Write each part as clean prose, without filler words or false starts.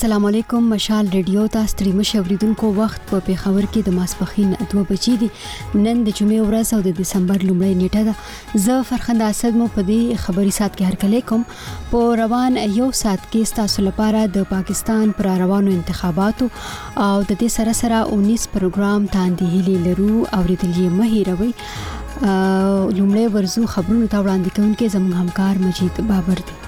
السلام علیکم. مشال ریډیو ته ستړي مشه اوریدونکو وخت په پیښور کې د ماسپخین 2 بجې دي. نن د جمعې ورځ او د دسمبر لومړۍ نیټه ده. زه فرخنده اسد مو په دې خبري سات کې هرکلی کوم. په روان یو سات کې تاسو لپاره د پاکستان پر روانو انتخاباتو او د دې سره سره 19 پروګرام تاندې هلي لرو اوریدل یې مهیروي. لومړی ورزو خبرونه تا وړاندې کوونکې زموږ همکار مجید بابر دی.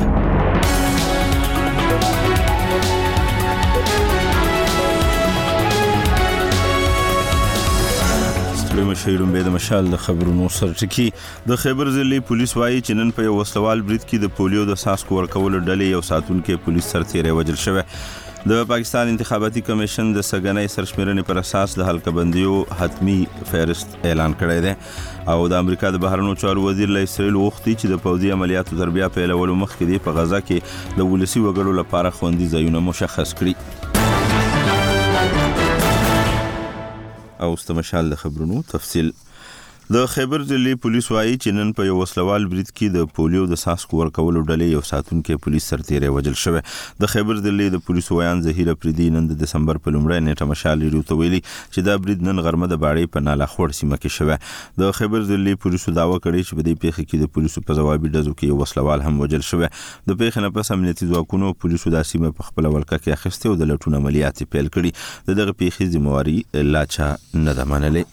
مشهورم به د مشال د خبرونو سرټکی د خیبر ضلع پولیس وایي چې نن په یو وسلوال برید کې د پولیو د ساسکو ورکول ډلې یو ساتونکو پولیس سرتیری وژل شوی. د پاکستان انتخاباتي کمیشن د سګنۍ سرشمېرنې پر اساس د حلقه بندیو حتمی فهرست اعلان کړی دی او د امریکا د بهرنیو چارو وزیر له اسرائیل وغوښتي چې د پوځي عملیاتو تر بیا پیلولو مخکې دی په غزا کې د ولسي وګړو لپاره خوندي ځایونه مشخص کړي. او استمشال د خبرونو تفصیل. د خیبر ضلع پولیس وایي چې نن په یو وسلوال برید کې د پولیو د ساسکو ورکولو ډلې یو ساتونکو پولیس سرتیری وژل شوی. د خیبر ضلع د پولیس ویان ظهیر پریدي نن د دسمبر په لومړۍ نیټه مشال ریډیو ته ویلي چې دا برید نن غرمه د باړې په ناله خور سیمه کې شوی. د خیبر ضلع پولیسو دعوه کړې چې په دې پیښه کې د پولیسو په ځوابي ډزو کې یو وسلوال هم وژل شوی. د پیښې نه پس امنیتي ځواکونو پولیسو د سیمه په خپل ولکه کې اخیسته او د لټون عملیات پیل کړي. دغه پیښې ذمہواری لا چا نه ده منلې.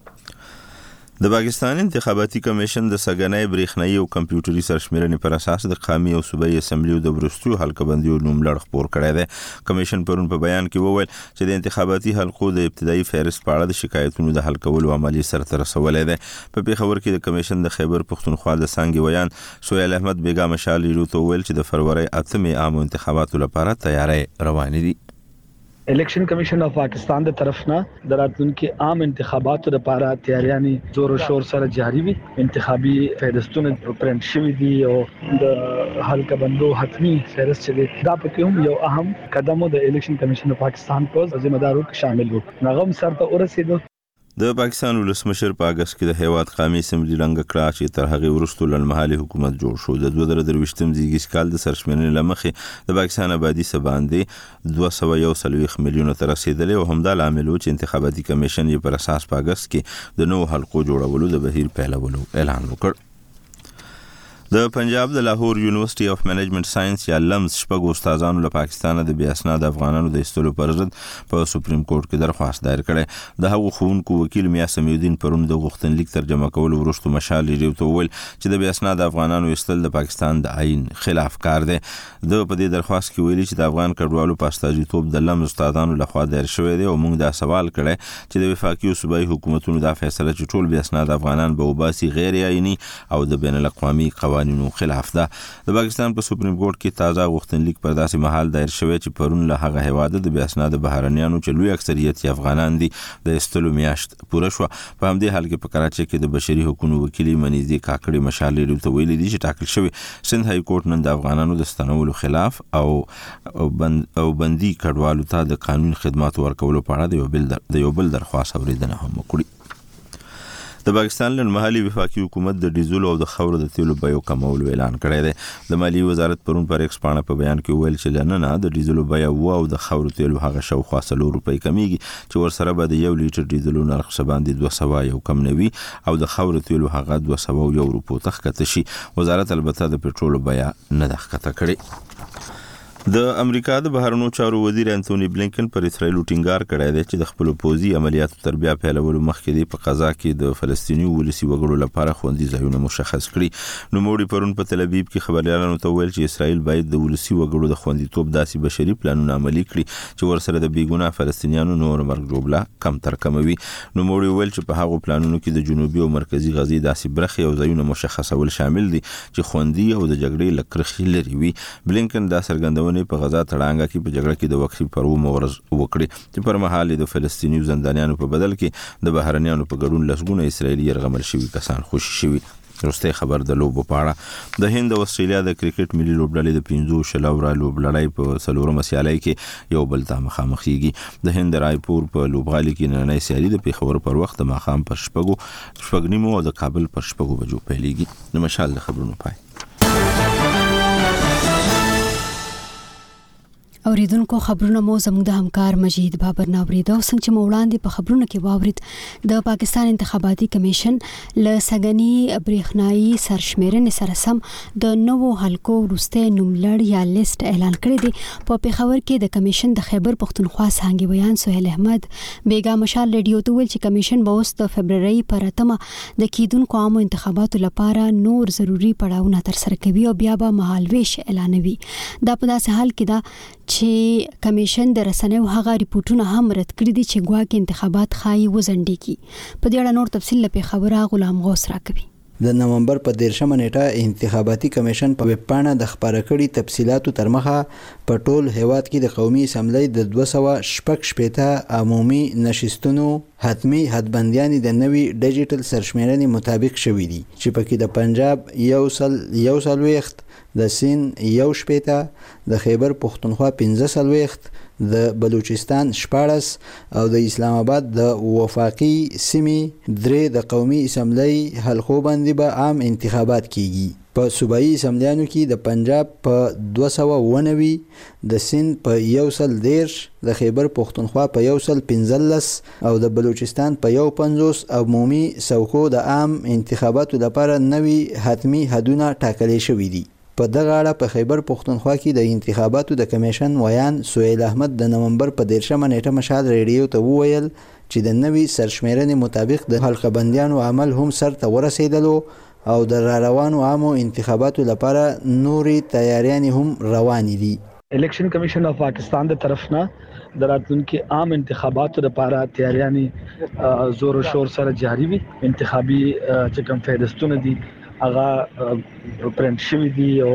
د پاکستان انتخاباتي کمیشن د سګنۍ برېښنايي او کمپیوټري سرشمېرنې پر اساس د قومي او صوبایي اسمبلیو د وروستیو حلقه بندیو نوم لړ خپور کړی دی. کمیشن پرون په بیان کې وویل چې د انتخاباتي حلقو د ابتدایي فهرست په اړه د شکایتونو د حل کولو عملي سرته رسولی دی. په پیښور کې د کمیشن د خیبر پښتونخوا د څانګې ویان سهیل احمد بیګا مشال ریډیو ته وویل چې د فروری 8 عامو انتخاباتو لپاره تیاری روانې دي. الیکشن کمیشن اف پاکستان د طرف نه د راتلونکي عام انتخاباتو لپاره تیاریاں زور او شور سره جاری وي. انتخابي فهرستونه پرنټ شوي دي او د حلقه بندو حتمی فهرست چې دا پکې هم یو اهم قدم د الیکشن کمیشن اف پاکستان په ذمہ دارو کې شامل وو. نغم سره ورسېدو. د پاکستان ولسمشر په اگست کې د هیواد قومي اسمبلی رنګ کړه چې تر هغه وروسته لړمحلي حکومت جوړ شو. د 2023م زیږیز کال د سرشمېرنې لمخې د پاکستان آبادی سباندې 241 میلیون تر رسیدلې او همدا لامل و چې انتخاباتي کمیشن یې پر اساس په اگست کې د نو حلقو جوړولو د بهیر پیلولو اعلان وکړ. د پنجاب د لاهور یونیورسيټي اف منیجمنت ساينس یا لمز شپږ استادانو له پاکستان د بې اسناد افغانانو د ایستلو پر ضد په سپریم کورټ کې درخواست دایر کړي. د هغو ښوونکو وکیل میا سمیودین پرون د غوښتنلیک ترجمه کولو وروسته مشال ریډیو ته وویل چې د بې اسناد افغانانو ایستل د پاکستان د آئین خلاف کار دی. د په دې درخواست کې ویلي چې د افغان کډوالو په استازیتوب د لمز استادانو لخوا دایر شوی دی او موږ دا سوال کړی چې د وفاقي او صوبایي حکومتونو دا فیصله چې ټول بې اسناد افغانان به وباسي غیر آئینی او د بین الاقوامي قوانینو خلاف ده. د پاکستان په سپریم کورټ کې تازه غوښتنلیک پر داسې مهال دایر شوی چې پرون له هغه هیواده د بې اسناد بهرنیانو چې لوی اکثریت یې افغانان دي د ایستلو میاشت پوره شو. په همدې حال کې په کراچۍ کې د بشري حقوقو وکیل منیزي کاکړي مشال ریډیو ته ویلي دي چې ټاکل شوی سند های کورټ نن د افغانانو د ستنولو خلاف او بندي کډوالو ته د قانون خدمات ورکولو په اړه د یو بل درخواست اوریدنه هم وکړي. د پاکستان لنمحلي وفاقي حکومت د ډیزل او د خاور د تیلو بیو کمولو اعلان کړی دی. د مالیې وزارت پرون پر ایکس پاڼه په بیان کې ویل چې لننه د ډیزل بیه او د خاور تیلو هغه شاوخوا 4 روپۍ کمیږي چې ورسره به د 1 لیټر ډیزل نرخ باندې 200 یو کم نوي او د خاور تیلو هغه 201 روپو تخکته شي. وزارت البته د پټرول بیه نه دخکته کړي. د امریکا د بهرنیو چارو وزیر انټونی بلینکن پر اسرائیل ټینګار کړی دی چې د خپل پوځي عملیاتو تر بیا پیلولو مخکې دی په غزا کې د فلسطیني ولسي وګړو لپاره خوندي ځایونه مشخص کړي. نوموړي پرون په تل ابیب کې خبريالانو ته ویل چې اسرائیل باید د ولسي وګړو د خوندیتوب داسې بشري پلانونه عملي کړي چې ورسره د بیګونه فلسطینیانو نور مرګ جوړبله کم تر کموي. نوموړي ویل چې په هغو پلانونو کې د جنوبي او مرکزي غزې داسې برخې او ځایونه مشخصول شامل دي چې خوندي او د جګړې لکرخي لري وي. بلینکن دا څرګندونه په غزا تړانګه کې په جګړه کې د وقفې پر مورز وکړي چې پر مهال د فلسطیني زندانیانو په بدل کې د بهرنیانو په ګډون لسګونه اسرائیلي يرغمل شوي کسان خوشي شوي. وروستي خبر د لوبو په اړه. د هند او استرالیا د کرکټ ملي لوبډلې د 15 شلورا لوبلړۍ په څلورمه سیالۍ کې یو بل ته مخامخېږي. د هند رایپور په لوبغالي کې نننۍ سیالي د پیښور پر وخت د ماښام پر شپږ نیمو او د کابل پر 6 بجو پیلېږي. د مشال د خبرونو پای. اوریدونکو خبرونه مو زموږ د همکار مجید بابر ناوریده او څنګه چې مو وړاندې په خبرونو کې واورید د پاکستان انتخاباتي کمیشن له سګنی برېښنايي سرشمیرنې سره سم د نوو حلقو وروسته نوملړ یا لیست اعلان کړی دی. په پیښور کې د کمیشن د خیبر پښتونخوا څنګه بیان سهیل احمد بیګا مشال ریډیو ته ویل چې کمیشن به اوس د فبرवरी پر 8 د کیدونکو عامو انتخاباتو لپاره نور ضروری پړاوونه تر سره کوي او بیا به مهالويش اعلانوي. دا په داسې حال کې دا چې کمیشن د رسنیو هغه ریپورتونه هم رد کړی دي چې ګواکې انتخابات خایي وزندي کی. په دې اړه نور تفصیل په خبره غلام غوث راکوي. د نومبر په 13 نیټه انتخاباتي کمیشن په ویب پاڼه د خبره کړي تفصيلاتو تر مخه په ټول هیواد کې د قومي اسمبلی د 216 عمومي نشستونو حتمی حدبندیان د نوي ډیجیټل سرشمیرنې مطابق شوې دي چې پکې د پنجاب یو سل وخت، د سند 1 د خیبر پښتونخوا 15 د بلوچستان 14 او د اسلام آباد د وفاقي سیمې 3 د قومي اسمبلی حلقو باندې به عام انتخابات کیږي. په صوبایي اسمبلیانو کې د پنجاب په 290، د سند په 110، د خیبر پښتونخوا په 115 او د بلوچستان په 150 عمومي څوکو د عام انتخاباتو لپاره نوي حتمی حدونه ټاکل شوي دي. په دغه اړه په خیبر پښتونخوا کې د انتخاباتو د کمیشن ویان سهیل احمد د نومبر په 13 نیټه مشال ریډیو ته وویل چې د نوي سرشمیرنې مطابق د حلقه بندیانو عمل هم سر ته ورسېدلو او د روانو عامو انتخاباتو لپاره نوري تیاریان هم روانې دي. الیکشن کمیشن اف پاکستان د طرف نه د راتلونکي عام انتخاباتو لپاره تیاریان زور او شور سره جاری وي. انتخابي چې کوم فهرستونه دي هغه پرنټ شوی دي او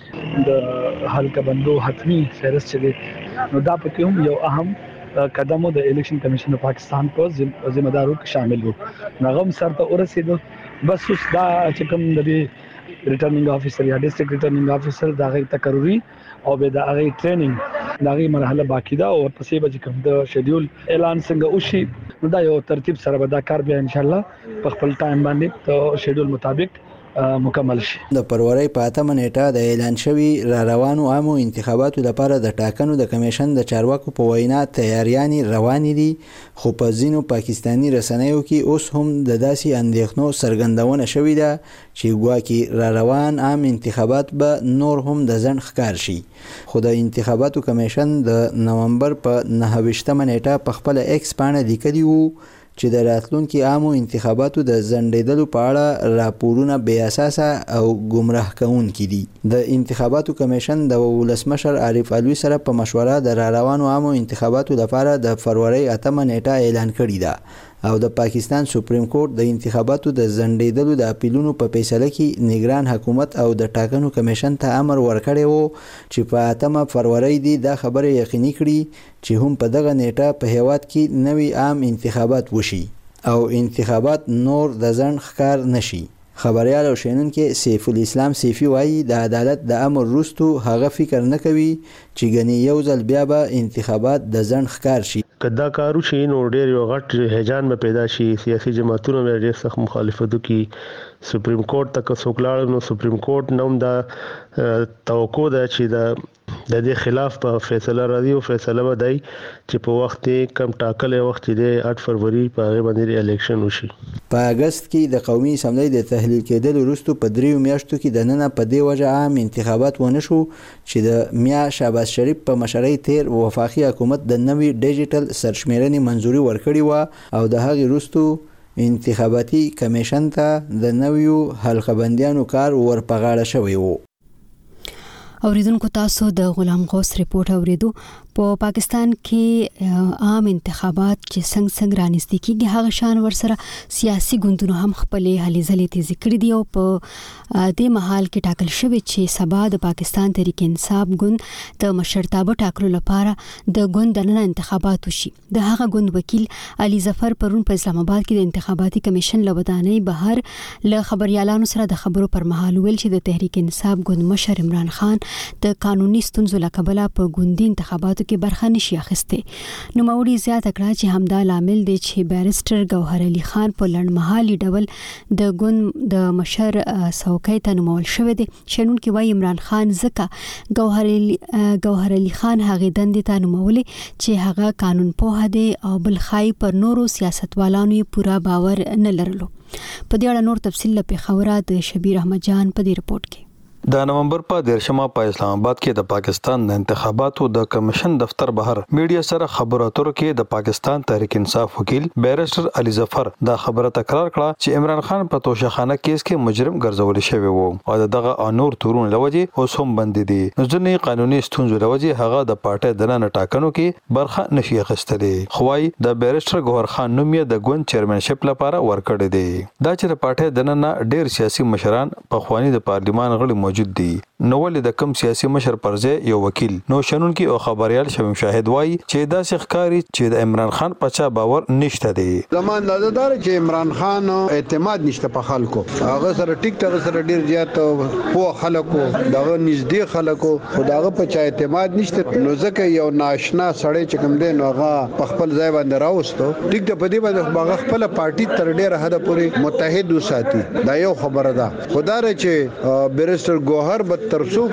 د حلقه بندو حتمی فهرست چې دي نو دا پکې هم یو اهم قدم د الیکشن کمیشن اف پاکستان په ذمہ دارو کې شامل وو. نغم سر ته ورسېدو بس اوس دا چې کوم د ریټرنینګ افیسر یا ډیسټریکټ ریټرنینګ افیسر دا غي تقرری او به دا غي ټریننګ دا غي مرحله باقی ده او پسې به کوم د شیډول اعلان څنګه وشي نو دا یو ترتیب سره به دا کار بیا ان شاء الله په خپل ټایم باندې ته شیډول مطابق مکمل شي. د فروری په 8 نیټه د اعلان شوی را روانو عامو انتخاباتو لپاره د ټاکنو د کمیشن د چارواکو په وینا تیاریان روان دي، خو په ځینو پاکستانی رسنیو کې اوس هم د داسې اندېښنو څرګندونه شوې ده چې ګواکې را روان عام انتخابات به نور هم د ځنډ ښکار شي. خو د انتخاباتو کمیشن د نومبر په 29 نیټه په خپل ایکس باندې لیکلی وو چې د راتلونکي عامو انتخاباتو د ځنډېدلو په اړه راپورونه بې اساسه او گمراه کوونکي دي. د انتخاباتو کمیشن د ولسمشر عارف علوي سره په مشوره د روانو عامو انتخاباتو لپاره د فروری 8 نیټه اعلان کړی ده او د پاکستان سپریم کورټ د انتخاباتو د ځنډېدلو د اپیلونو په فیصله کې نگران حکومت او د ټاکنو کمیشن ته امر ورکړی وو چې په 8 فروری دی دا خبره یقیني کړي چې هم په دغه نیټه په هیواد کې نوي عام انتخابات وشي او انتخابات نور د ځنډ ښکار نشي. خبريال او شینونکو سیف الاسلام سیفی وایي د عدالت د امر وروسته هغه فکر نه کوي چې غنی یو ځل بیا به انتخابات د ځنډ ښکار شي. کدا کارو شي نو ډېر یو غټ هیجان به پیدا شي. سیاسي جماعتونو به ډېر سخت مخالفت وکړي. سپریم کورټ تک څوکلاړ نو سپریم کورټ نوم دا توقع ده چې د دې خلاف په فیصله راځي او فیصله به دی چې په وخت کم ټاکلې وخت دی 8 فروری په هغه باندې الیکشن وشي. په اگست کې د قومي اسمبلی د تحلیل کېدل وروسته په 3 میاشتو کې د نن په دې وجه عام انتخابات ونه شو چې د میا شهباز شریف په مشرۍ تیر وفاقي حکومت د نوي ډیجیټل سرشمیرنې منځوري ورکړی و او د هغې وروسته انتخاباتي کمیشن ته د نویو حلقه بندیانو کار ورپغاړه شوی و. اوریدونکو تاسو د غلام غوث ریپورت اوریدو. په پاکستان کې عام انتخابات چې څنګه رانږدې کیږي هغه شان ورسره سیاسي ګوندونو هم خپلې هلې ځلې تیزې کړې دي او په دې مهال کې ټاکل شوی چې سبا د پاکستان تحریک انصاف ګوند د مشرتابه ټاکلو لپاره د ګوند دننه انتخابات وشي. د هغه ګوند وکیل علي ظفر پرون په اسلام آباد کې د انتخاباتي کمیشن لودانۍ بهر له خبريالانو سره د خبرو پر مهال ویل چې د تحریک انصاف ګوند مشر عمران خان د قانوني ستونزو لکبله په ګوندي انتخاباتو کې برخه نشي اخیسته. نو موري زیاته کړه چې همدا لامل دی چې بیرسټر ګوهر علي خان په لړمحالي ډول د ګوند د مشر څوکۍ ته نومول شوی دی. شنونکي وايي عمران خان ځکه ګوهر علي خان هغه دندې ته نومولې چې هغه قانون پوه دی او بل خای پر نورو سیاستوالانو پورا باور نه لرلو. په دې اړه نور تفصیل په خبره د شبیر احمد جان په دې رپورت کې. د نومبر په 13 په اسلام آباد کې د پاکستان د انتخاباتو د کمیشن دفتر بهر میډیا سره خبرو اترو کې د پاکستان تحریک انصاف وکیل بیرسټر علي ظفر دا خبره تکرار کړه چې عمران خان په توشخانه کیس کې مجرم ګرځول شوی وو او دغه انور تورون لوجه اوس هم بند دي. نو ځنې قانوني ستونزې لوجه هغه د پارټي د نه ټاکنو کې برخه نشي اخیستلې. خوای د بیرسټر ګوهر خان نوم یې د ګوند چیرمنشپ لپاره ورکړی دی. دا چې د پارټي د نه ډیر سیاسي مشران په خواني د پارلیمان غړي موجود دي. نو ولې د کم سیاسي مشر پرځای یو وکیل نو شنونکي او خبريال شمیم شاهد وای چې دا ښکاری چې د عمران خان پچا باور نشته دی. زمون لادار چې عمران خان اعتماد نشته په خلکو هغه سره ټیک سره ډیر زیات په خلکو دغه نږدې خلکو خداغه پچا اعتماد نشته. نو ځکه یو ناشنا سړی چې کوم دی نو هغه په خپل ځای باندې راوستو ټیک ته په دې باندې هغه خپل پارټي تر ډیره حد پورې متحد وساتي. دا یو خبره ده. خدای چې بیرسټر ګوهر ترڅو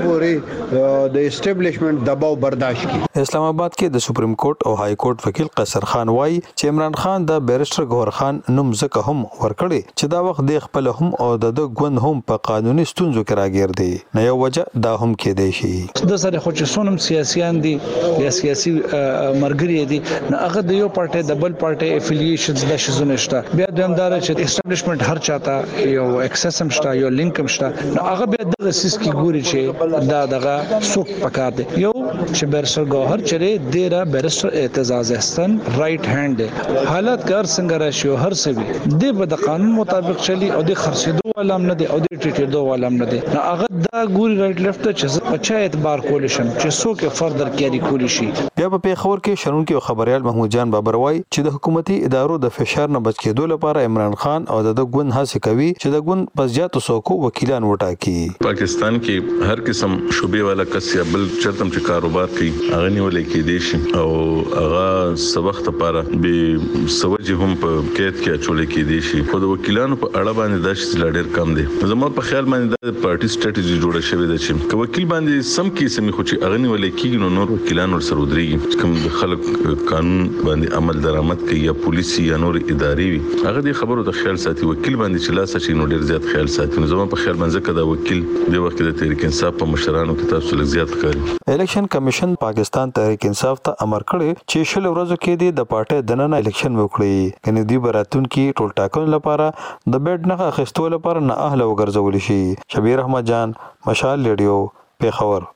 پورې د اسټابلیشمنت دباو برداشت کړي. اسلام آباد کې د سپریم کورټ او های کورټ وکیل قیصر خان وای چې عمران خان د بیرسټر ګوهر خان نوم ځکه هم ورکړي چې دا وخت د خپل هم او د ګوند هم په قانوني ستونزو کې راګیر دي. نه یو وجه دا هم کې دی شي د سره خو چې سونم سیاسيان دي یا سیاسي مرګري دي نه هغه د یو پارټي د بل پارټي افیلیشنز د شزونه شته. بیا د همدار چې اسټابلیشمنت هر چاته یو اکسسم شته یو لینکم شته نو هغه بیا د سیس کی ګوري چې دا دغه سوق پکار دی. یو چې بیرسټر ګوهر چې ډیره بیرسټر اعتزاز احسن رائټ هاند دی. حالت کار څنګه راشي هر څه دی د قانون مطابق چلی او د خرڅېدو علم نه دی او د ټریټېدو علم نه دی. نو هغه دا ګوري رائټ لیفت چې په چا اعتبار کول شي چې څوک فردر کیری کول شي. بیا په پیښور کې شنونکي او خبريال محمود جان بابر وای چې د حکومتي ادارو د فشار نه بچ کېدو لپاره عمران خان او د ګوند هڅه کوي چې د ګوند پزیاتو څوک وکیلان وټاکي. پاکستان کې هر قسم شوبې والا کس یا بل چرتم چې کاروبار کوي هغه نیولې کې دي شي او هغه سبخت لپاره به سوجي هم په کېد کې اچولې کې دي شي. خو د وکیلانو په اړه باندې دا چې ډېر کم دي. زموږ په خیال باندې د پارټي سټریټجی جوړه شوې ده چې که وکیل باندې سم کې سمې خو چې هغه نیولې کېږي نو نور وکیلان ور سره ودرېږي کوم د خلک قانون باندې عمل درآمد کوي یا پولیسي یا نور ادارې وي هغه د خبرو د خیال ساتي. وکیل باندې چې لاس شي نو ډېر زیات خیال ساتي. نو زموږ په خیال باندې کدا وکیل د وخت د تحریک انصاف په مشرانو کې تاسو لږ زیات ښکاري. الیکشن کمیشن پاکستان تحریک انصاف ته امر کړی چې شل ورځو کې د پارټي د نن الیکشن وکړي. کني دی براتون کې ټول ټاکن لپاره د بیډ نه اخیستو لپاره نه اهل وګرځول شي. شبیر احمد جان مشال ریډیو پیښور.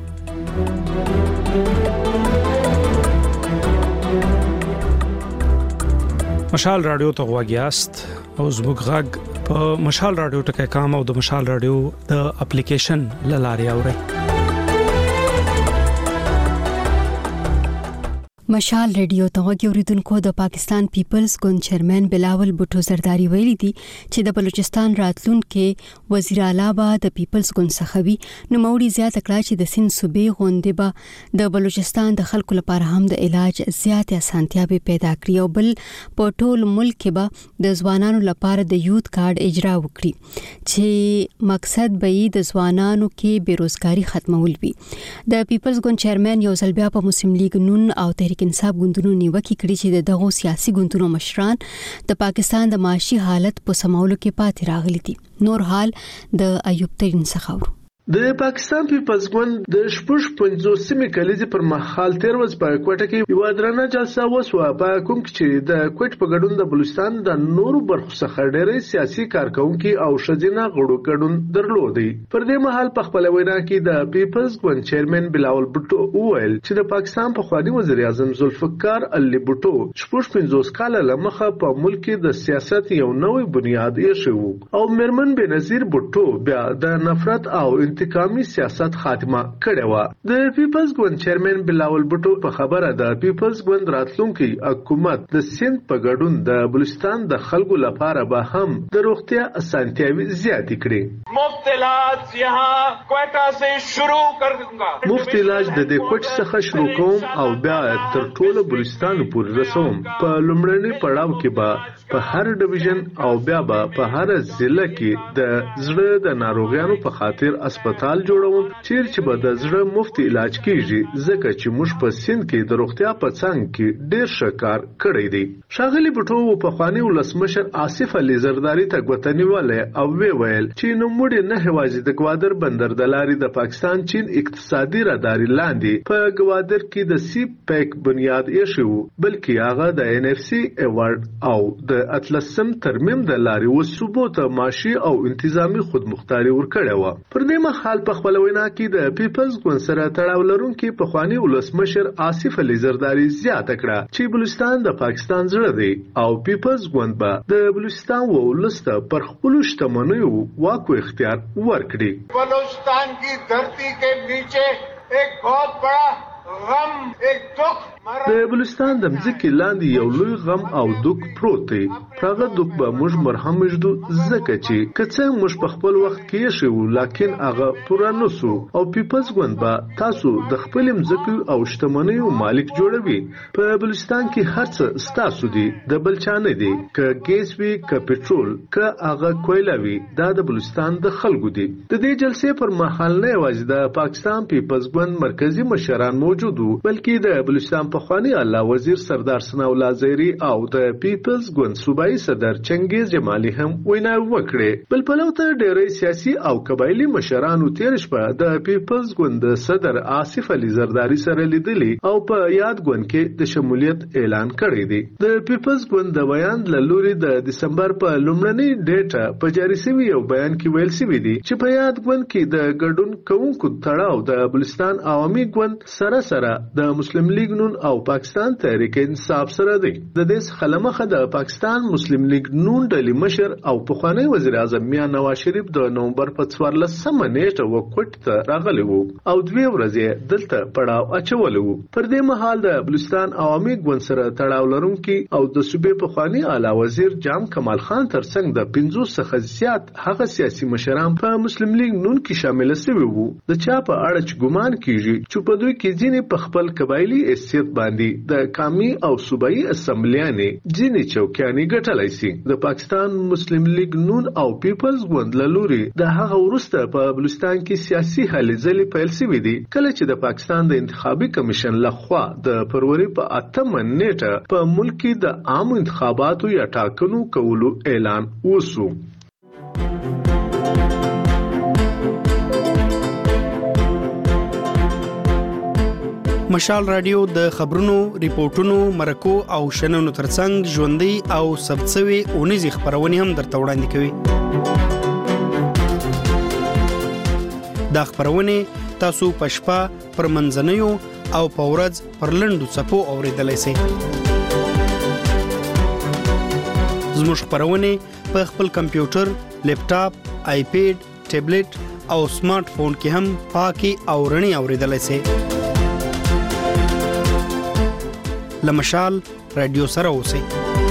مشال رادیو ته غواګیاست او زموږ غږ په مشال رادیو ټکي کام او د مشال رادیو د اپلیکیشن لاري اوري. مشال ریډیو ته غوړیدونکو د پاکستان پیپلز ګوند چیرمن بلاول بوټو زرداری ویلي دي چې د بلوچستان راتلونکو وزیر اعلی به د پیپلز ګوند څخه وي. نو موري زیاته کړه چې د سند صوبې غونډه به د بلوچستان د خلکو لپاره هم د علاج زیات اسانتیا به پیدا کړي او بل په ټول ملک کې به د ځوانانو لپاره د یوت کارت اجرا وکړي چې مقصد به یې د ځوانانو کې بیروزګاری ختمول وي. د پیپلز ګوند چیرمن یو ځل بیا په مسلم لیگ نون او تحریک انصاف ګوندونو نیوکه کړې چې دغه سیاسي ګوندونو مشران د پاکستان د معاشي حالت په سمولو کې پاتې راغلي دي. نور حال د ایوب ترین څخه د پاکستان پیپلز ګوند د شپږ 50 کلیزې پر مهال 13 ورځې په کوټه کې یو درنه جلسه وسوه په کوم کې چې د کوټ په ګډون د بلوچستان د نورو برخو څخه ډېری سیاسي کارکونکو او شذینه غړو ګډون درلودي. پر دې مهال په خپل وینا کې د پیپلز ګوند چیرمن بلاول بوټو وویل چې د پاکستان په خواني وزیر اعظم ذوالفقار علي بوټو شپږ 50 کال لمخه په ملک کې د سیاست یو نوې بنیاد ایښی او مرمن بنظیر بوټو بیا د نفرت او انتقامي سیاست خاتمه کړې و. د پیپلز ګوند چیرمن بلاول بوټو په خبره د پیپلز ګوند راتلونکي حکومت د سند په ګډون د بلوچستان د خلکو لپاره به هم د روغتیا اسانتیاوي زیاتې کړي. مفت علاج یہاں کوئٹہ سے شروع کر دوں گا. مفت علاج د دې کوټ څخه شروع کوم او بیا تر ټولو بلوچستان پورې رسوم. په لومړني پړاو کې به په هر ډیویژن او بیا به په هر ضلع کې د زړه د ناروغانو په خاطر اسپیټال جوړوم چې به د زړه مفت علاج کیږي ځکه چې موږ په سند کې د روغتیا په څنګ کې ډیر ښه کار کړی دی. ښاغلي بوټو په خواني ولسمشر آصف علي زرداری ته غوښتنیواله او ویل چې نوموړي نه هوازي د ګوادر بندر د لارې د پاکستان چین اقتصادي راداري لاندې په ګوادر کې د سی پیک بنیاد ایښی وو بلکې هغه د NFC ایوارډ او د اتلسم ترمیم د لارې وسوبو ته معاشي او انتظامی خودمختاري ورکړې و. پر دې مهال په خپل وینا کې د پیپلز ګوند سره تړاو لرونکي په خواني ولسمشر آصف علي زرداری زیاته کړه چې بلوچستان د پاکستان زړه دی او پیپلز ګوند به د بلوچستان ولسته پر خپل شتمنیو واک او اختیار ورکړي. بلوچستان کی دھرتی کے نیچے ایک بہت بڑا غم ایک دکھ د بلوچستان د مځکې لاندې یو لوی غم او دک پروت دی. هغه دک به موږ مرهم وجدو ځکه چې که څه موږ په خپل وخت کې شو لکن هغه پوره نسو او پیپلز ګوند به تاسو د خپل مځکې او شتمنیو مالک جوړوي. په بلوچستان کې هر څه ستاسو دي د بل چا نه دي. که ګیس وي که پټرول که هغه کویلا وي دا د بلوچستان د خلکو دي. د دې جلسې پر مهال نه یوازې د پاکستان پیپلز ګوند مرکزی مشران موجود وو بلکې د بلوچستان پخوانی اعلی وزیر سردار ثناءالله زیری او د پیپلز ګوند صوبایي صدر چنګیز جمالي هم وینا وکړه. بل پلو ته ډېری سیاسي او قبایلی مشرانو تیر شپه د پیپلز ګوند صدر آصف علي زرداری سره لیدلی او په یاد ګوند کې د شمولیت اعلان کړی دی. د پیپلز ګوند د بیان له لوري د دسمبر په لومړنۍ ډیټه په جاري شوی یو بیان کې ویل شوی دی چې په یاد ګوند کې د ګډون کوونکو تړاو د بلوچستان عوامي ګوند سره د مسلم لیگ نون او پاکستان تحریک انصاف سره دی. د دې څخه لمخه د پاکستان مسلم لیگ نون ډلې مشر او پخوانی وزیر اعظم میاں نواز شریف د نومبر په 14 نیټه وکټ ته راغلی وو او 2 ورځې دلته پړاو اچولی وو. پر دې مهال د بلوچستان عوامي ګوند سره تړاو لرونکي او د صوبې پخوانی اعلی وزیر جام کمال خان ترڅنګ د 50 څخه زیات هغه سیاسي مشران په مسلم لیگ نون کې شامل شوي وو. د چا په اړه چې ګمان کیږي چې په دوی کې ځینې په خپل قبایلی حیثیت باندې د قومي او صوبایي اسمبلیانې ځینې چوکیانې ګټلای شي. د پاکستان مسلم لیگ نون او پیپلز ګوند له لوري د هغه وروسته په بلوچستان کې سیاسي هلې ځلې پیل شوې دي کله چې د پاکستان د انتخابي کمیشن لخوا د فروری په 8 نیټه په ملک کې د عام انتخاباتو یا ټاکنو کولو اعلان وشو. مشال رادیو د خبرونو، ریپورتونو، مرکو او شننو ترڅنګ ژوندۍ او ثبتسوي اونیزي خبرونه هم درته وړاندې کوي. دا خبرونه تاسو په شپه پر منځنیو او په ورځ پر لنډو څپو اوریدلای شئ. زموږ خبرونه په خپل کمپیوټر، لیپټاپ، آیپیډ، ټابلیټ او سمارټ فون کې هم پاکي او رڼي اوریدلای شئ. لمشال رادیو سره اوسئ.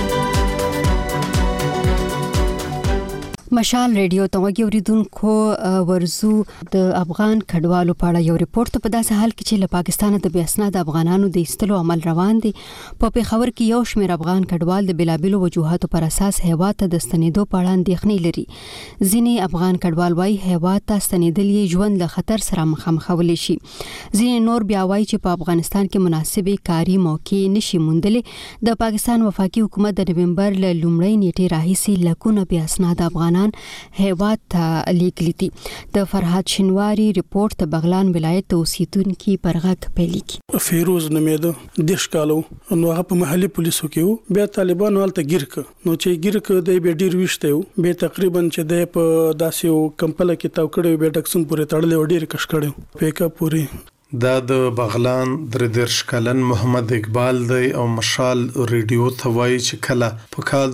مشال ریډیو ته وګوریدونکو ورزو د افغان کډوالو په اړه یو ریپورت په داسې حال کې چې له پاکستان د بیاسناد افغانانو د ایستلو عمل روان دي. په پیښور کې یو شمېر افغان کډوال د بلابلو وجوهاتو پر اساس هیواد ته د ستنېدو په اړه اندېښنې لري. ځینې افغان کډوال وايي هیواد ته ستنېدل یې ژوند له خطر سره مخامخولی شي. ځینې نور بیا وايي چې په افغانستان کې مناسبې کاري موقع نشي موندلې. د پاکستان وفاقي حکومت د نومبر له لومړۍ نیټې راهیسې لکونه بیاسناد افغانان هیواد ته لیږلي دي. د فرهاد شینواری ریپورت د بغلان ولایت اوسیدونکو پرغاک پیلي کی. فیروز نومېده د ښکالو نو هغه په محلي پولیسو کې بیا طالبانو حالت ګیرک نو چې ګیرک د به ډیر وشته به تقریبا چې د په داسې کمپله کې تاو کړو به ډکسون پورې تړلې ډیر کش کړو پیکا پورې دا د بغلان درې کلن محمد اقبال دی او مشال ریډیو ته وایي چې کله په کال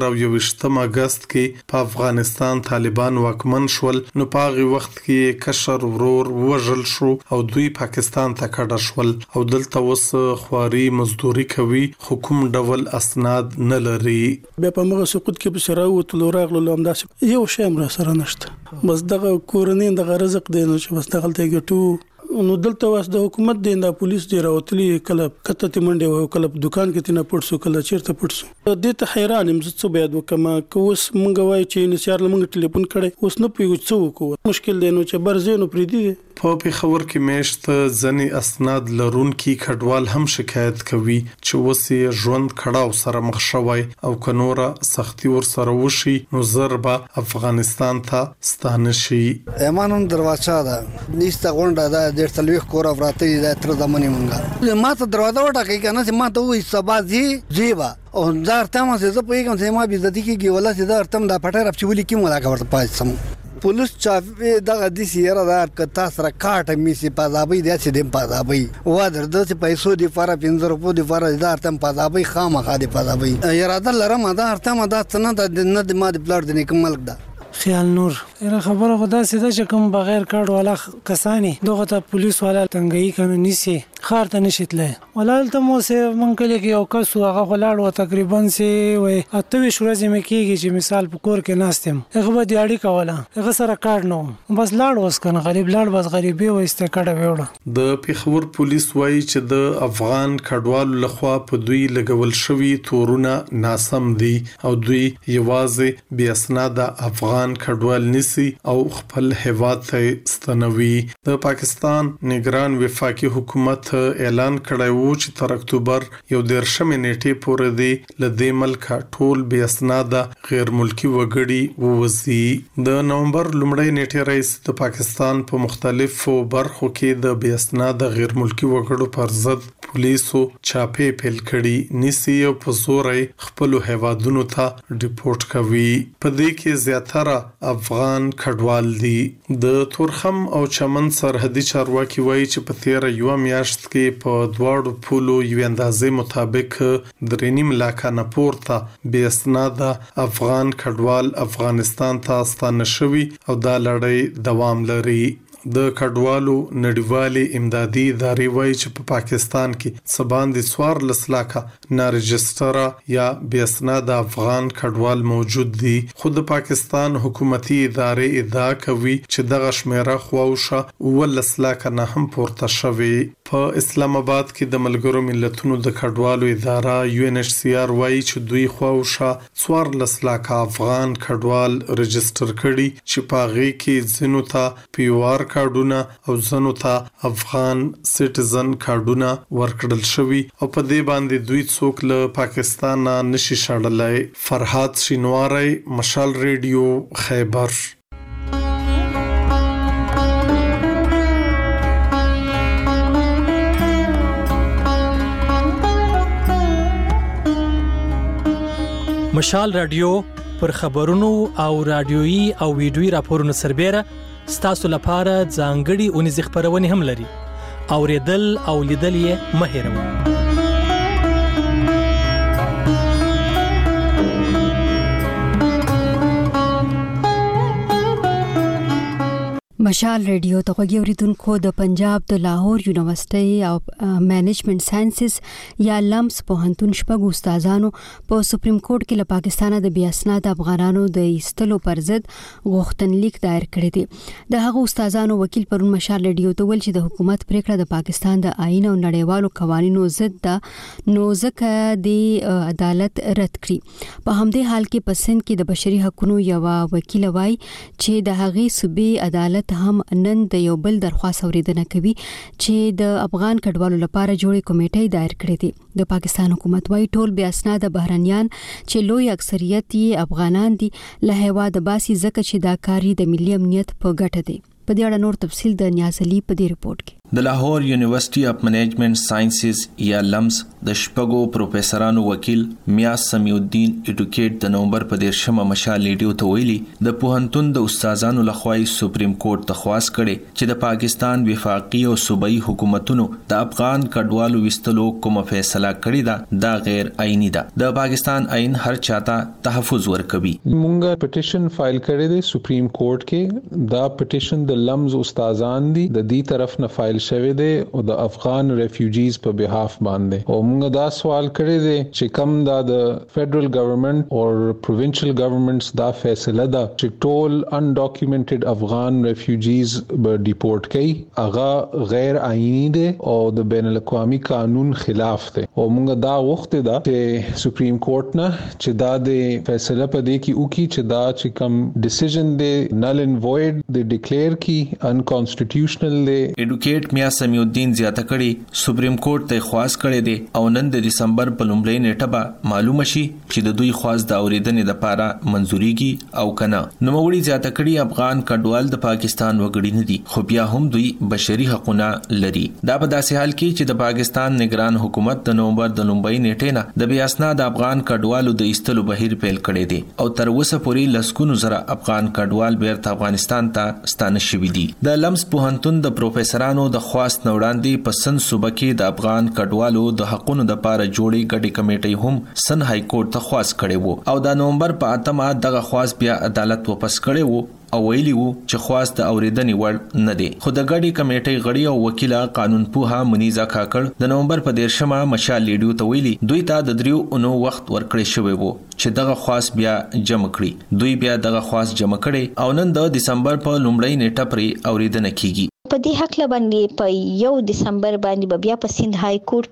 2021 اگست کې په افغانستان طالبان واکمن شول نو په هغه وخت کې کشر ورور وژل شو او دوی پاکستان ته کډه شول او دلته اوس خواري مزدوري کوي حکوم ډول اسناد نه لري. بیا په موږ سقوط کې په سراو تل راغلو همداسې یو شی هم را سره نشته بس دغه کورنۍ دغه رزق دی نو چې بس دغه ته ګټو نو دلته واس د حکومت دی د پولیس دی راوتلی کله کته تی منډه و کله دکان کې تنه پړسو کله چیرته پړسو د ته حیران يم څه بیا وکما کوس مونږ وای چې نسیار لمنګ ټلیفون کړي اوس نه پیو څه وکړو مشکل دی نو چې برزینو پریدي په پیښور کې میشت ځنی اسناد لرونکي کډوال هم شکایت کوي چې وسې ژوند کړهو سره مخ شوی او کنوره سختي ور سره وشي نو ضربه افغانستان ته ستانه شي. ایمانون دروازه ده نيسته غونډه ده د تلويخ کور افراطي د تر زماني مونږه ما ته دروازه وټاکي کنه چې ما ته وې سبازي جیبا او دا ارتم زه په یوه کې ما بيزدي کې ولا چې دا ارتم دا پټه رب چولي کې ملا کا ورته پاتم پولیس چافي دغه د سیاره دا کتا سره کاټه میسي پازابي د څه دیم پازابي و درته چې پیسو دی فار 500 روپو دی فار دا ارتم پازابي خامخا دی پازابي یراده لرم دا ارتم دا څنګه د نه د ما د پلار د نیک ملک دا خیال نور ایره خبره خدا سیده چې کوم بغیر کارت والا کسانی دغه ته پولیس والا تنګي کنه نيسي خار ته نشیتله ولال ته مو سه منکل کې یو کس هغه ولاړ و تقریبا سي وي اته شورزي مې کېږي چې مثال په کور کې ناستم هغه به دیاړي کوله هغه سره کار نو بس لاړ وس کنه غریب لاړ بس غریبي وسته کډه وړه. د پیښور پولیس وایي چې د افغان کډوالو لخوا په دوی لګول شوی تورونه ناسم دي او دوی یوازې بیا اسناد افغان کډوال نسی او خپل هیواد ته ستنوي. د پاکستان نگران وفاقي حکومت اعلان کړی و چې تر اکتوبر 11 نیټې پورې دی لدې ملک ټول بې اسناد غیر ملکی وګړي ووزي. د نومبر لومړۍ نیټې رئیس د پاکستان په مختلفو برخو کې د بې اسناد غیر ملکی وګړو پر ضد پولیسو چاپې پیل کړي نسی او په زور خپل هیوادونو ته ډیپورت کوي. په دې کې زیاتره افغان کډوال دي. د تورخم او چمن سرحدي چارواکي وایي چې په تیر یو میاشت کې په دواړو پولو یو اندازې مطابق 3.5 لک نه پورته بې اسناد افغان کډوال افغانستان ته ستانه شوي او دا لړۍ دوام لري. د کډوالو نړیوالي امدادي ادارې وایي چې په پاکستان کې سباندې 14 لک نارجستره یا بې اسناد افغان کډوال موجود دي. خود پاکستان حکومتي ادارې ادعا کوي چې دغه شمیره خواوشه 19 لک نه هم پورته شوي. په اسلام آباد کې د ملګرو ملتونو د کډوالو اداره UNHCR وایي چې دوی خواوشه 14 لک افغان کډوال رجستر کړي چې په هغه کې ځینو ته پیوار کارډونه او ځینو ته افغان سټیزن کارډونه ورکړل شوي او په دې باندې دوی څوک له پاکستان نشي شړلای. فرحات شینواری، مشال ریډیو، خیبر. مشال رادیو پر خبرونو او رادیويي او ویډیويي راپورونو سربېره ستاسو لپاره ځانګړي اونیز خبرونه هم لري. اوریدل او لیدل یې مه هېروئ. مشال ریډیو ته غوږی اوریدونکو د پنجاب د لاهور یونیورسيټي او منیجمنت ساينسز یا لمس پوهنتون شپږ استادانو په سپریم کورټ کې له پاکستان د بې اسناد افغانانو د ایستلو پر ضد غوښتنلیک دایر کړی دی. د هغو استادانو وکیل پرون مشال ریډیو ته ویل چې د حکومت پریکړه د پاکستان د آئین او نړیوالو قوانینو ضد ده نو ځکه د عدالت رد کړي. په همدې حال کې په سند کې د بشري حقوقو یو وکیل وایي چې د هغې صوبې عدالت هم نن د یو بل درخواست اوریدنه کوي چې د افغان کډوالو لپاره جوړې کمیټې دایر کړې دي. د پاکستان حکومت وايي ټول بې اسناد بهرنیان چې لوی اکثریت یې افغانان دي له هیواده باسي ځکه چې دا کاری د ملي امنیت په ګټه دی. په دې اړه نور تفصیل د نیاز علي په دې رپورت کې. د لاهور یونیورسيټي اف منیجمنت ساينسز یا لمز د شپږو پروفیسورانو وکیل میاں سمیع الدین اډوکیټ د نومبر په 10مه مشال لیډیو ته ویلي د پوهنتون د استادانو لخوا سپریم کورټ ته خواست کړي چې د پاکستان وفاقي او صوبایي حکومتونو د افغان کډوالو وستلو کومه فیصله کړې ده دا غیر آئینی ده. د پاکستان آئین هر چاته تحفظ ورکوي. مونږه پټیشن فایل کړی دی سپریم کورټ کې. دا پټیشن د لمز استادان دي د دې طرف نه فایل شوی دی او د افغان ریفیوجیز په بهاف باندې. او موږ دا سوال کړی دی چې کوم دا د فدرل ګورنمنت او پروینشل ګورنمنټس دا فیصله ده چې ټول انډاکومنټډ افغان ریفیوجیز به ډیپورټ کړي هغه غیر آئینی دی او د بین الاقوامي قانون خلاف دی. او موږ دا غوښتي ده چې سپریم کورټ نه چې دا د فیصله په دې کې وکړي چې دا چې کوم ډیسیژن دی نل اینڈ وایډ دی ډیکلیئر کی انکانسټیټیوشنل دی. اډوکیټ میاں سمیع الدین زیاته کړي سپریم کورټ ته خواست کړي دي او نن د دسمبر په لومړۍ نیټه به معلومه شي چې د دوی خواست د اوریدنې لپاره منزوريږي او کنه. نو موږ زیاته کړي افغان کډوال د پاکستان وګړي نه دي خو بیا هم دوی بشري حقوقونه لري. دا په داسې حال کې چې د پاکستان نگران حکومت د نومبر د لومړۍ نیټې نه د بیا اسناد افغان کډوالو د ایستلو بهیر پیل کړی دی او تر اوسه پورې لسګونو زره افغان کډوال بیرته افغانستان ته ستانه شوي دي. د لمز پوهنتون د پروفیسورانو د خواست نوړاندې په سن صوبه کې د افغان کډوالو د حقونو د لپاره جوړې غټي کمیټې هم سن های کورټ ته خواست کړي وو او د نومبر په 8مه دغه خواست بیا عدالت واپس کړي وو او ویلی وو چې خواست د اوریدنې وړ نه دی. خو د غړي کمیټې غړي او وکیل قانون پوها منیزا کاکړ د نومبر په 10مه مشال لیډیو ته ویلي دوی ته د دریو اونو وخت ورکړی شوی وو چې دغه خواست بیا جمع کړي. دوی بیا دغه خواست جمع کړي او نن د دسمبر په لومړۍ نیټه پرې اوریدنه کیږي. په دې حق باندې په 1 دسمبر باندې بیا په سند های کورټ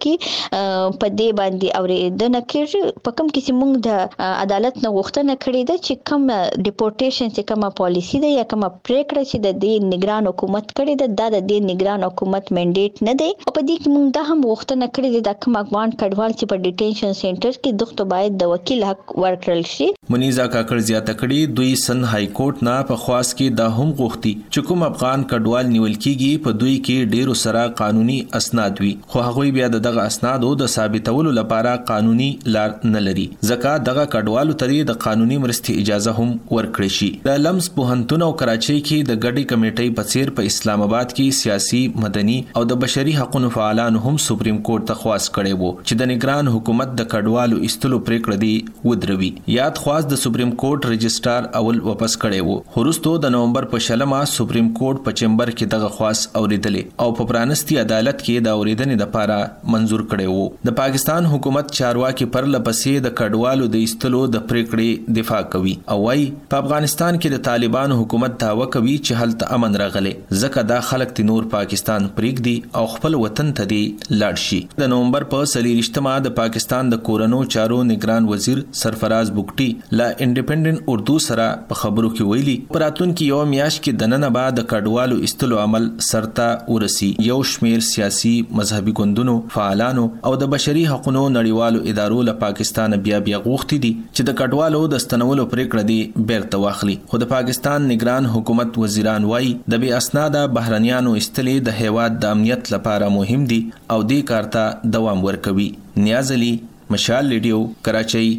کې په دې باندې اوریدنه کیږي. په کوم کې موږ د عدالت نه غوښتنه کړې ده چې کوم ډیپورټیشن چې کومه پالیسی ده یا کومه پریکړه چې د دې نگران حکومت کړې ده دا د دې نگران حکومت منډیټ نه دی. او په دې کې موږ دا هم غوښتنه کړې ده کوم افغان کډوال چې په ډیټینشن سنټر کې دغه باید د وکیل حق ورکړل شي. منیزا کاکړ زیاته کړي دوی سند های کورټ نه په خواست کې دا هم غوښتي چې کوم افغان کډوال نیول کیږي په دوی کې ډیرو سره قانوني اسناد وي خو هغه بیا دغه اسنادو د ثابتولو لپاره قانوني لار نه لري ځکه دغه کډوالو ته د قانوني مرستې اجازه هم ورکړي شي. د لمز پوهنتون او کراچۍ کې د غړي کمیټې په څیر په اسلام آباد کې سیاسي مدني او د بشري حقوقو فعالانو هم سپریم کورټ ته خواست کړي وو چې د نگران حکومت د کډوالو ایستلو پریکړه دی ودروي. یاد خواست د سپریم کورټ رجسترار اول واپس کړي وو. خورستو د نومبر په 10مه سپریم کورټ په چمبر کې دغه خواست اوریدلې او په پرانستی عدالت کې د اوریدنې لپاره منزور کړي وو. د پاکستان حکومت چارواکي پر لپسې د کډوالو د ایستلو د پریکړې دفاع کوي او وايي په افغانستان کې د طالبان حکومت دعوه کوي چې هلته امن راغلی ځکه دا خلک د نور پاکستان پریږدي او خپل وطن ته دی لاړ شي. د نومبر په 23مه د پاکستان د کورونو چارو نگران وزیر سرفراز بوګټي لا انډیپندنت اردو سره په خبرو کې ویلي پراتون کې یو میاش کې دننه بعد د کډوالو ایستلو عمل سرتا ورسی. یو شمیر سیاسي مذهبي ګوندونو فعالانو او د بشري حقوقو نړیوالو ادارو له پاکستان بیا غوښتي دي چې د کډوالو د ستنولو پریکړه دی بیرته واخلي. خو د پاکستان نگران حکومت وزیران وایي د بیا اسناده بهرنیانو استلې د هیواد د امنیت لپاره مهم دي او دې کار ته دوام ورکوي. نیاز علي مشال ریډیو کراچۍ.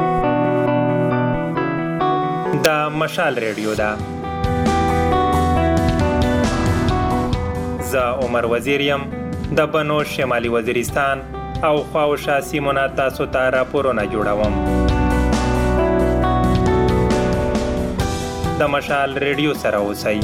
د مشال ریډیو دا زه عمر وزیر یم د بنو شمالي وزیرستان او خواوشا سیمونه تاسو ته راپورونه جوړوم. د مشال ریډیو سره اوسئ.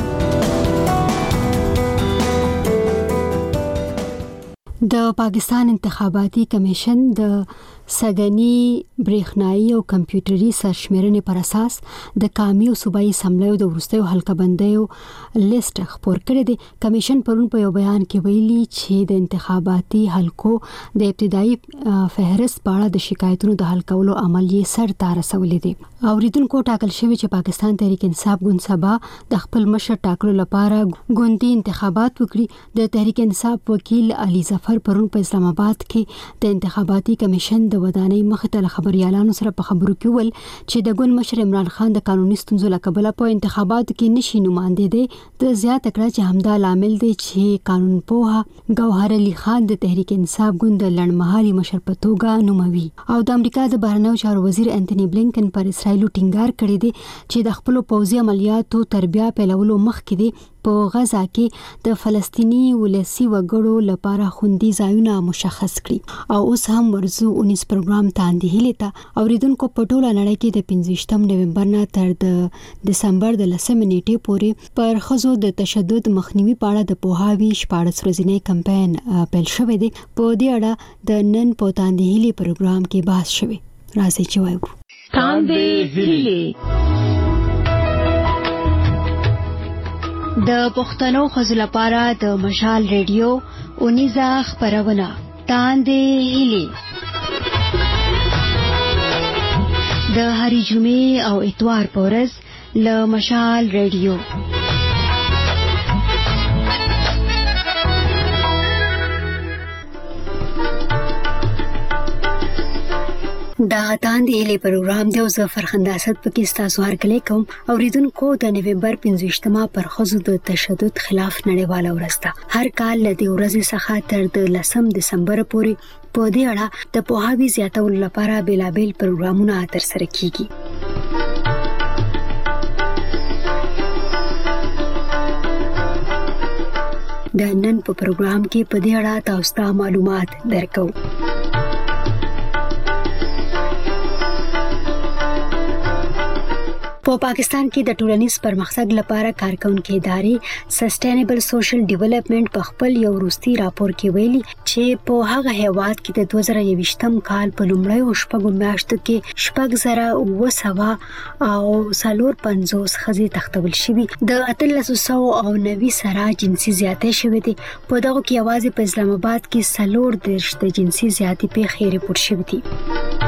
د پاکستان انتخاباتي کمیشن د سګنی برېښنایي او کمپیوټري سرشمیرنې پر اساس د قومي او صوبایي اسمبلیو د وروستیو حلقه بندیو لیست خپور کړی دی. کمیشن پرون په یو بیان کې ویلي چې د انتخاباتي حلقو د ابتدایي فهرست په اړه د شکایتونو د حل کولو عمل یې سر ته رسولې دي. اوریدونکو ټاکل شوی چې پاکستان تحریک انصاف ګوند سبا د خپل مشر ټاکلو لپاره ګوندي انتخابات وکړي. د تحریک انصاف وکیل علي ظفر پرون په اسلام آباد کې د انتخاباتي کمیشن د ودانۍ مخې ته خبريالانو سره په خبرو کې ول چې د ګوند مشر عمران خان د قانوني ستونزو لکبله په انتخاباتو کې نشي نمائندې دي د زیات کړه چې همدا لامل دی چې قانون پوها ګوهر علي خان د تحریک انصاف ګوند لړمحالي مشر په توګه نوموي او د امریکا د بهرنیو چارو وزیر انټونی بلینکن پر اسرایل ټینګار کړی دی چې د خپل پوځي عملیاتو تربیه پیلولو مخکې دی په غزا کې د فلسطینی ولسی وګړو لپاره خوندي ځایونه مشخص کړي او اوس هم ورزو 19 پروګرام تاندې هلیته اوریدونکو په ټوله نړۍ کې د 15 نومبر نه تر د دسمبر د 10 نیټې پورې پر خزو د تشدد مخنیوي په اړه د پوهاوی 14 ورځې کمپاین پیل شوی دی په دې اړه د نن په تاندې هلی پروګرام کې بحث شوی راځي چې وایو تاندې هلی د پښتنو خزو لپاره د مشال ریډیو 19 خبرونه تاندې هلی د هری جمعې او اتوار په ورځ له مشال ریډیو دا تاندې هلی پروګرام دی او زه فرخنده اسد پکې تاسو هرکلی کوم اوریدونکو د نومبر 15مه پر خزو د تشدد خلاف نړیواله ورځ ده هر کال له دې ورځې څخه تر د 10 دسمبر پورې په دې اړه د پوهاوی زیاتولو لپاره بیلابل پروګرامونه ترسره کیږي د نن په پروګرام کې په دې اړه تاسو ته معلومات درکو په پاکستان کې د ټولنیز پرمختګ لپاره کارکونکو ادارې سسټینبل سوشل ډیولپمنٹ په خپل یو وروستي راپور کې ویلي چې په هغه هیواد کې د 2021م کال په لومړیو شپږو میاشتو کې 8900 او 450 خزې تختول شوي د 1390 سره جنسي زیاتې شوې دي په دغه کې आवाज په اسلام آباد کې 4 د جنسي زیاتې پیښې ریپورت شوې دي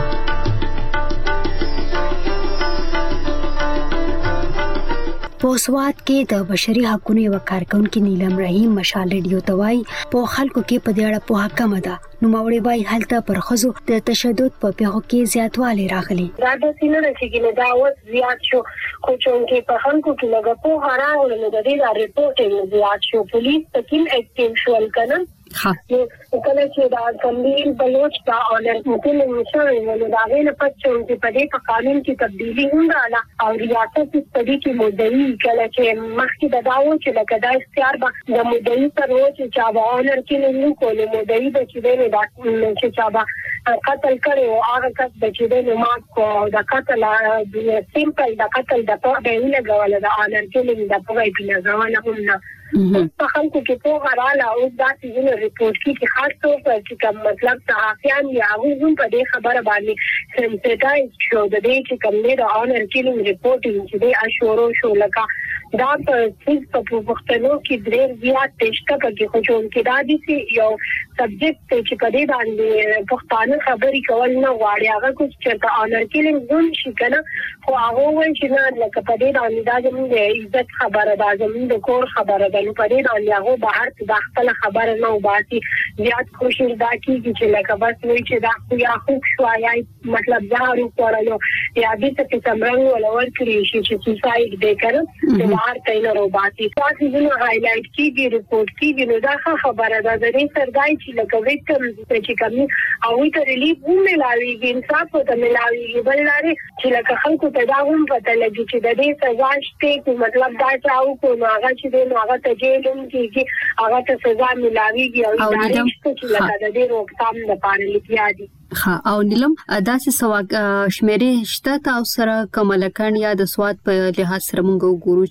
په سواد کې د بشري حقوقو یو کارکونکو نیلم رحیم مشال ریډیو توای په خلکو کې په دې اړه په حکم ده نو موري بای حالت پر خزو د تشدد په پیښو کې زیاتوالی راغلی دا د سینې چې دا اوس زیات شو خو چې په خلکو کې لږه په هراول نو د دې ریپورټ زیات شو پولیس تکیم اکټیو شول کنه نو کله چې دا کمبیل بلوچ دا اونر متل نشوي نو دا غیر پڅو چې په دې قانون کې تبدیلی ونداله او ریاست په دې کې مدعي کله چې مخکې دا داو چې لکه دا اختیار به د مدعي پر وچ چا به اونر کې نه کولې مدعي به چې دا چې چا به قتل کړي او هغه کس به چې د مات کو دا قتل د سیمپل دا قتل د په دې نه غواړي دا اونر کې نه د په وای په ځوانه هم په خلکو کې په غراله او دا چې ریپورت کې خاص طور پر چې کوم مطلب صحافیان یا هغه په دې خبره باندې سنسټایز شو د دې چې کوم نه د اونر کیلینګ ریپورټینګ چې د اشورو شو لکه دا په پښتنو کې ډېر زیات تشکه پکې خو جون کې دا دي چې یو سبجیکټ چې په دې باندې پښتانه خبري کول نه غواړي هغه کوم چې د اونر کیلینګ زون شي کنه خو هغه وایي چې نه لکه په دې باندې دا زموږ د عزت خبره ده زموږ د کور خبره ده نو په دې باندې هغه بهر د خپل خبره نه وباسي زیات کوشش دا کوي چې لکه بس وایي چې دا خو یا خو شویا مطلب ظاهر کولو یا دې ته څنګه ولور کړی شي چې سوساید دې کړو د بهر ته نه وباسي تاسو زنه هایلایټ کیږي ریپورت کیږي نو دا خبره ده د دې سردای چې لکه وکټم چې کومي او ته ریلیف هم ملاوي انصاف ته ملاوي بل لري چې لکه خلکو ته دا هم پته لګي چې د دې سزا شته مطلب دا چاو کو نو هغه چې د هغه ته جیلون کیږي هغه ته سزا ملاويږي او دا چې لکه د دې روکثام لپاره لیکیا دي او نیلم داسې سواک شمیرې شته تاسو سره کملکان یا د سواد په لحاظ سره موږ ګورو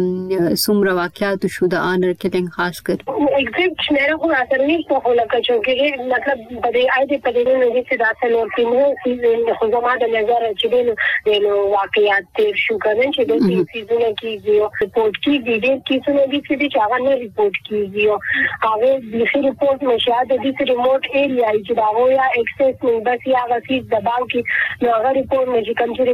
چې څومره واقعیت شو د اونر کیلینګ خاص کر ایگزیکټ شمیرې خو اثر نشته خو لکه چې مطلب په دې اې په دې نه چې دا څلور کیمو خو زما د نظر چې نو واقعیت تیر شو کنه چې د دې سيزونه کې ریپورت کیږي د کیسونو چې هغه نه ریپورت کیږي هغه د ریپورت نشه د دې ریموټ ایریا چې دا ویا ایکسس بس یا غسیز دباو کې نو هغه ریپورت مې کوم چې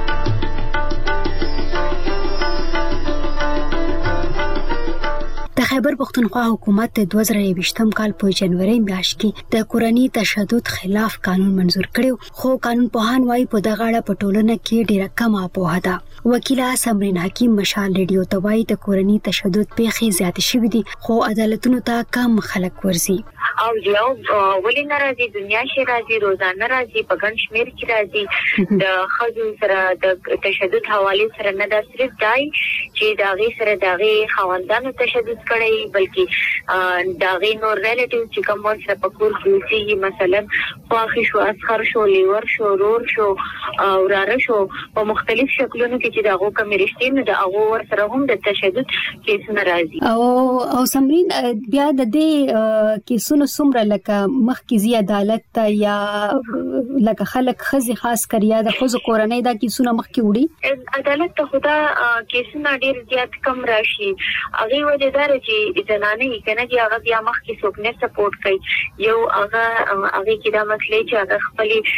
د خیبر پختونخوا حکومت د 2023م کال په جنوري میاشت کې د کورنۍ تشدد خلاف قانون منزور کړو، خو قانون پوهان وايي په دغه اړه په ټولنه کې ډیره کم پوهه ده. وکیله سمرین حکیم مشال ریډیو ته وايي د کورنۍ تشدد پیښې زیات شوې دي، خو عدالتونو ته کم خلک ورځي. او یو ولې ناراضي دنیا شي راځي، روزانه راځي، په ګڼ شمیر کې راځي. د خځو سره د تشدد حواله سره نه دا صرف دای چې داغه سره داغه خواندانو تشدد کړي، بلکې داغه نور ریلیټیو چې کوم سره په کور کې سي، مثلا خواخي شو، اسخر شو، لیور شو، رور شو او راره شو، په مختلف شکلونو کې چې داغه کوم رښتینه د هغه ور سره هم د تشدد کیسونه راځي. او سمرین بیا د دې کیسونو څومره لکه مخکې زی عدالت ته یا لکه خلک خزي خاص کر یا د خزو کورنۍ دا کیسونه مخکې وړي عدالت ته خدا کیسونه ډیر زیات کم راشي. هغه وجه دار چې زنانه یې کنه چې هغه بیا مخکې څوک نه سپورټ کوي، یو هغه کې دا مسلې چې هغه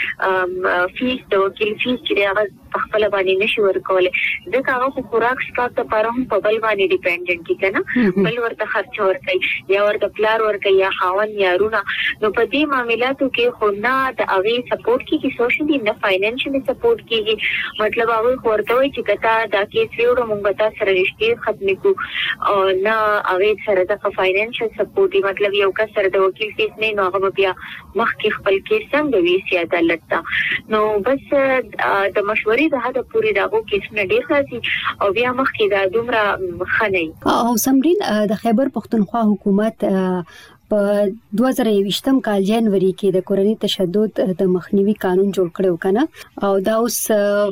خپل فیس د وکیل فیس چې هغه خپل باندې نشي ورکولای، ځکه هغه خوراک سکاپ ته پاره هم په بل باندې ډیپندنٹ کی کنه، بل ورته خرچ ورکوي یا ورته پلار ورکوي یا خاون یا رونه. نو په دې معاملاتو کې خو نه د هغه سپورټ کیږي، سوشلی نه فاینانشلی سپورټ کیږي. مطلب هغه ورته وایي چې کته دا کیس ویوړو مونږ ته سره رښتې ختمې کو او نه هغه سره د فاینانشل سپورټ، مطلب یو کس سره د وکیل فیس نه نو هغه بیا مخکې خپل کیس څنګه ویسي عدالت ته. نو بس د مشورې د هدا پوری داغو کیس نه ډیر راځي او بیا مخکې دا دومره خنۍ. او سمرین د خیبر پختونخوا حکومت په 2023م کال جنوري کې د کورنۍ تشدد د مخنیوي قانون جوړ کړو کنه، او دا اوس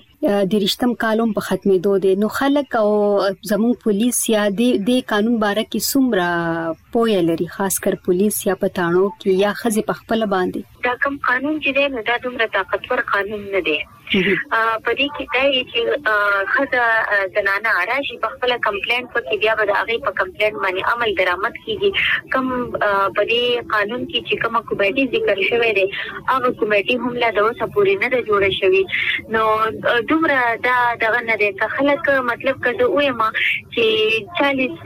د رښتم کالم په ختمېدو دي. نو خلک او زموږ پولیس یا د قانون باره کې څومره پوهه لري، خاص کر پولیس یا پټانو کې یا خزي په خپل باندې؟ دا کوم قانون چې دی نو دا دومره طاقتور قانون نه دی. په دې کې دا چې خزه زنانه راشي په خپل کمپلینټ په بیا به هغه په کمپلینټ باندې عمل درآمد کیږي. کوم په دې قانون کې چې کومه کمیټي ذکر شوی دی هغه کمیټي هم لا د اوسه پورې نه جوړه شوی. نو دومره دا دغه نه دی که خلک مطلب کده وایما چې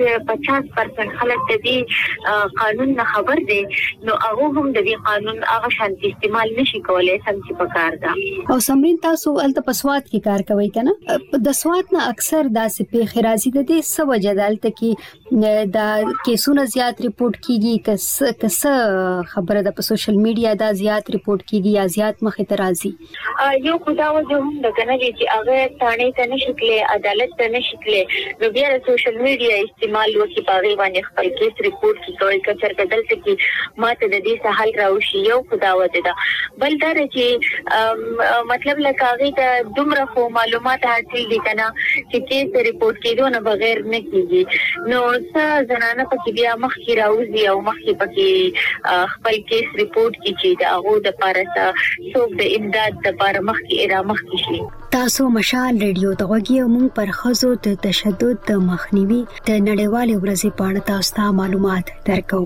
40-50% خلک د دې قانون نه خبر دي، نو هغه هم د دې قانون هغه شانتي استعمال نشي کولای څنګه چې پکار ده. او سمرین تاسو الته په سواد کې کار کوي کنه، د سواد نه اکثر داسې پیښې راځي د دې سو وجه دالته کې دا کیسونه زیات ریپورت کیږي، که خبره ده په سوشل میډیا دا زیات ریپورت کیږي یا زیات مخې ته راځي. یو خدا وجه هم د کنه چې هغه ثاني ته نشکله عدالت ته نشکله نو بیا د سوشل میډیا استعمال وکي په باندې خپل کیس ریپورت کوي کچر کدل کې ماته د دې سهال راوشي. یو خدا وجه ده بل دا چې مطلب لکه هغه ته دومره خو معلومات حاصل دي کنه چې کیس ریپورت کېدو نه بغیر نه کیږي. نو څه زنانه پکې بیا مخکې راوځي او مخکې پکې خپل کیس ریپورت کی چې دا هغه د پارسه څوک د امداد د پاره مخکې را مخکې شي. تاسو مشال ریډیو ته غوږی مونږ پر خزو د تشدد د مخنیوي د نړیوال ورځې په اړه تاسو ته معلومات درکو.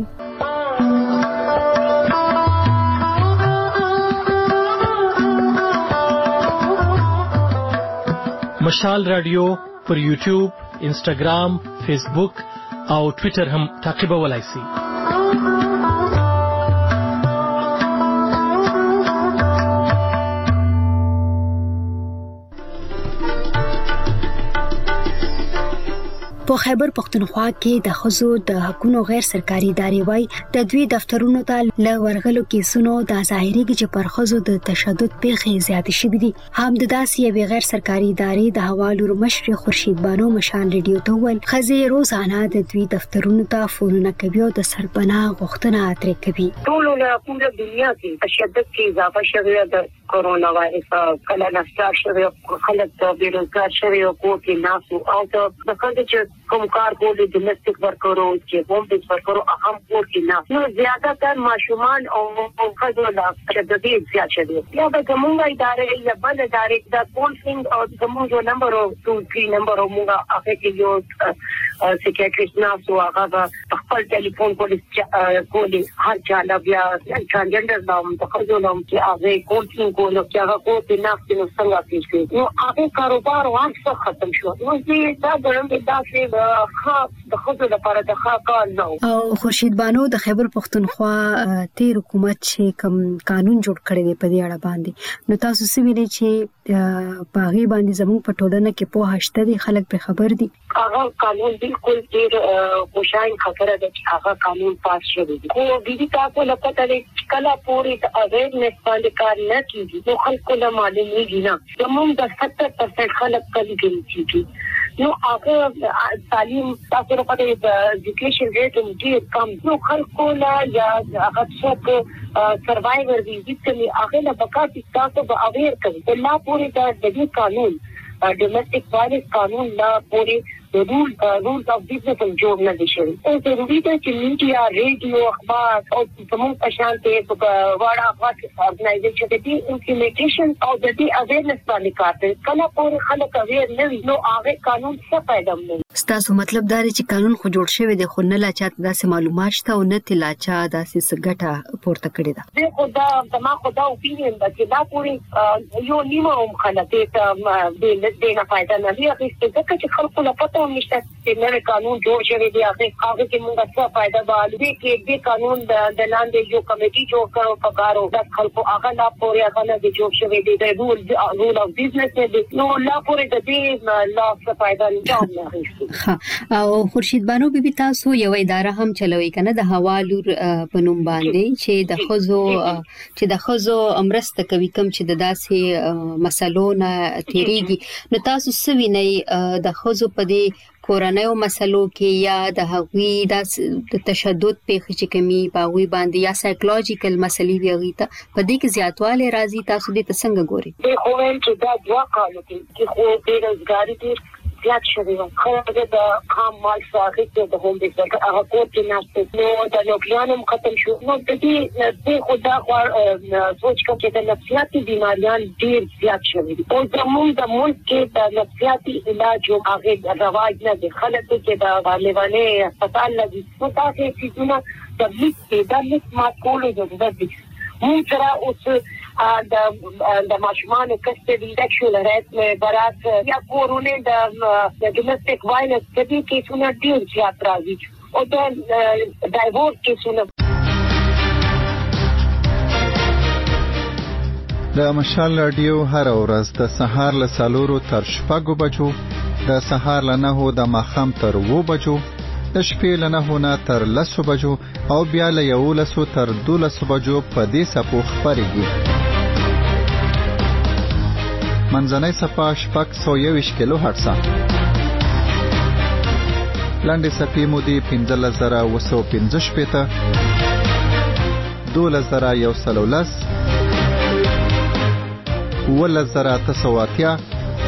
مشال رادیو پر یوټیوب، انسټاګرام، فیسبوک او ټوئیټر هم تعقیبولای شئ. په خیبر پختونخوا کې د خزو د حقوقو غیر سرکاري ادارې وای د دوی دفترونو ته ل ورغلو کیسونو د ظاهري چې پر خزو د تشدد پیښې زیات شوې دي. هم د داسې یو غیر سرکاري ادارې د حوالو مشر خورشید بانو مشال ریډیو ته ول خزي روزانه د دوی دفترونو ته فونونه کوي او د سرپناه غوښتنه اترې کوي. ټول له کومه دنیا کې تشدد کې اضافه شوی د کورونا وایرس کله نفسار شوی خلک د بیروزګار شوی او کوټي ناسو او د خلک چې کوم کار کوي د ډومېسټک ورکرو چې بوم د ورکرو اهم کوټي نه نو زیاته تر ماشومان او خلکو لا تشدد زیات شوی. یا د کومه ادارې یا بل ادارې د پولسینګ او د موږ نمبر او 2-3 نمبر او موږ هغه کې یو سیکریټریست ناسو هغه خپل ټلیفون کولی هر چا لا بیا ټرانسجنډر نوم په خپل نوم کې هغه کوچینګ کولو چې هغه کوټ ناست نو څنګه پیښ نو هغه کاروبار وانه ختم شو نو دا ګرم دا چې خاص د خپل لپاره د خاص نو او خورشید بانو د خیبر پښتونخوا تیر حکومت چې کوم قانون جوړ کړی دی په دې اړه باندې نو تاسو څه ویلي چې باغی باندې زموږ په ټولنه کې په هشته دي خلک په خبر دي هغه قانون بالکل ډیر خوشاین خبره ده چې هغه قانون پاس شوی دی خو د دې تاسو لپاره چې کله پوری د اویرنس باندې کار نه کیږي نو خلکو له معلومیږي نه زموږ د 70% خلک کلی کېږي نو هغه تعلیم تاسو لپاره د ایجوکیشن ریټ ډیر کم نو خلکو لا یا هغه څوک سروایور دي چې هغه له پکاتي تاسو به اویر کوي لا پوری د دې قانون ډومېسټک وایلنس قانون لا پوری رولز اف بزنس اینڈ جورنالزم او ضروري ده چې میډیا ریډیو اخبار او کوم پشانته په واړه افغان ارګنایزیشن دې امپلیمنټیشن او د دې اویرنس باندې کار کوي کله پورې خلک اویر نه وي نو هغه قانون څه پیدا کوي ستاسو مطلب دا دی چې قانون خو جوړ شوی دی خو نه لا چاته داسې معلومات شته او نه تلاچا داسې سګټه پورته کړی ده زه خو دا خو دا اوپینین ده چې دا پورې یو نیمه هم خلک ته د نه فائدہ نه لري چې خلکو لا پته نشته چې نوې قانون جوړ شوی دی هغه کې موږ څه فائدہ به کې دې قانون د لاندې یو کمیټي جوړ کړو په کارو د خلکو هغه لا پورې هغه نه جوړ شوی دی د رول اف بزنس دی نو لا پورې د دې لا څه فائدہ نه لري او خورشید بانو بیبي تاسو یو اداره هم چلوي کنه د حوالور په نوم باندې چې د خزو امرسته کوي کوم چې د داسې مسلو نه تیریږي نو تاسو سوینې د خزو په دې کورنیو مسلو کې یا د هغوی د تشدد په چې کمی باغوي باندې یا سایکولوژیکل مسلې ویږي ته په دې کې زیاتواله راځي تاسو دې څنګه ګوري د خوین چې دا دوا کالو کې خو د روزګاری دې زیات شوی و خو د خام مال ساخت د هم د هغه کوټ نه نو د لوګیانو ختم شو نو د دې خدا سوچ کوم چې د نفسیاتي بیماریان ډیر زیات شوی او د ملک کې د نفسیاتي علاج او هغه رواج نه د خلک کې د لیوانه هسپتال لګي نو تاسو چې د لیک د لیک ما کولو ضرورت دي موږ سره اوس د ماشومان کسټډي سیکشوال هراسمنت برات یا کورونه د ډومېسټک وایلنس د دې کیسونو ډیر زیات راځي او د ډایورس کیسونو د مشال رادیو هر ورځ د سهار له 4 تر 6 بجو د سهار له 9 د ماخام تر 2 بجو د شپې له 9 نه تر 10 بجو او بیا له 11 تر 12 بجو په دې سپو خبرېږي منځنۍ صفه 621 کیلو هرتز لاندې صفې مودې 15915 12110 11980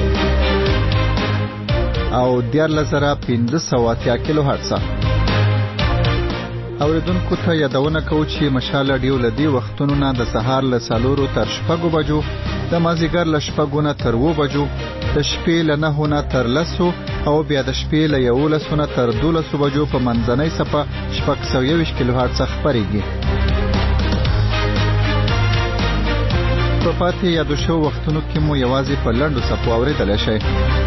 او 14580 کیلو هرتز اوریدونکو ته یادونه کوم چې مشال رادیو لدی وختونو نه د سهار له 4 تر 6 بجو د مازیګر له 6 نه تر 2 بجو د شپې له 9 نه تر 10 او بیا د شپې له 11 نه تر 12 بجو په منځنۍ صفه 621 کیلو هرتز خبرېږي په پاتې یادو شو وختونو کې مو یوازې په لنډو صفو اوریدل شي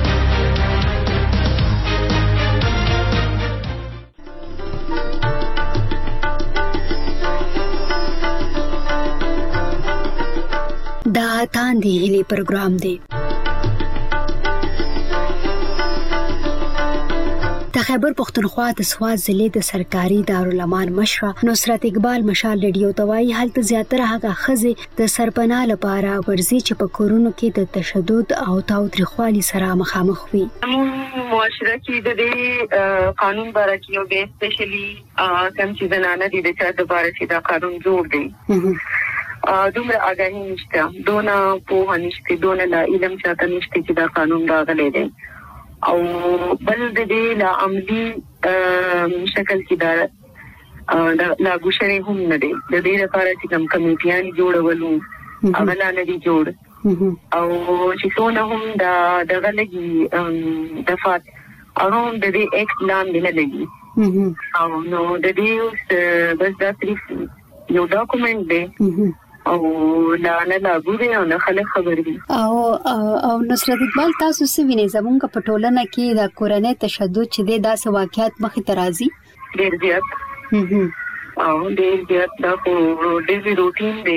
دا تاندې هلي پروګرام دی د خیبر پښتونخوا د سوات ضلع د سرکاري دارالمان مشره نصرت اقبال مشال رادیو توای حالت زیاتره هغه خزي د سرپناه لپاره ورزي چې په کورونو کې د تشدد او تاوتریخوالي سره مخامخ وي معاشره کې د دې قانون باره کې یو به سپیشلی کوم چې زنانه دي د چا د باره کې دا قانون جوړ دی دومره اگاهی نشته دونه په نشته دونه لا علم چاته نشته چې دا قانون راغلی دی او بل د دې لا عملی شکل کې دا لاګو شوی هم نه دی د دې لپاره چې کوم کمیټیان جوړولو هغه نه دي جوړ او چې څونه هم د غلګي دفات هغه د دې اکټ لاندې نه لګي او نو د دې بس دا صرف یو ډاکومنت دی او لا ګوري او نه خلک خبر دي او نصرت اقبال تاسو سوینه زمونږ په ټولنه کې د کورنۍ تشدد چې د داسې واقعیت مخې ته راځي ډېر زیات او ډېر زیات دا په ډېری روټین دی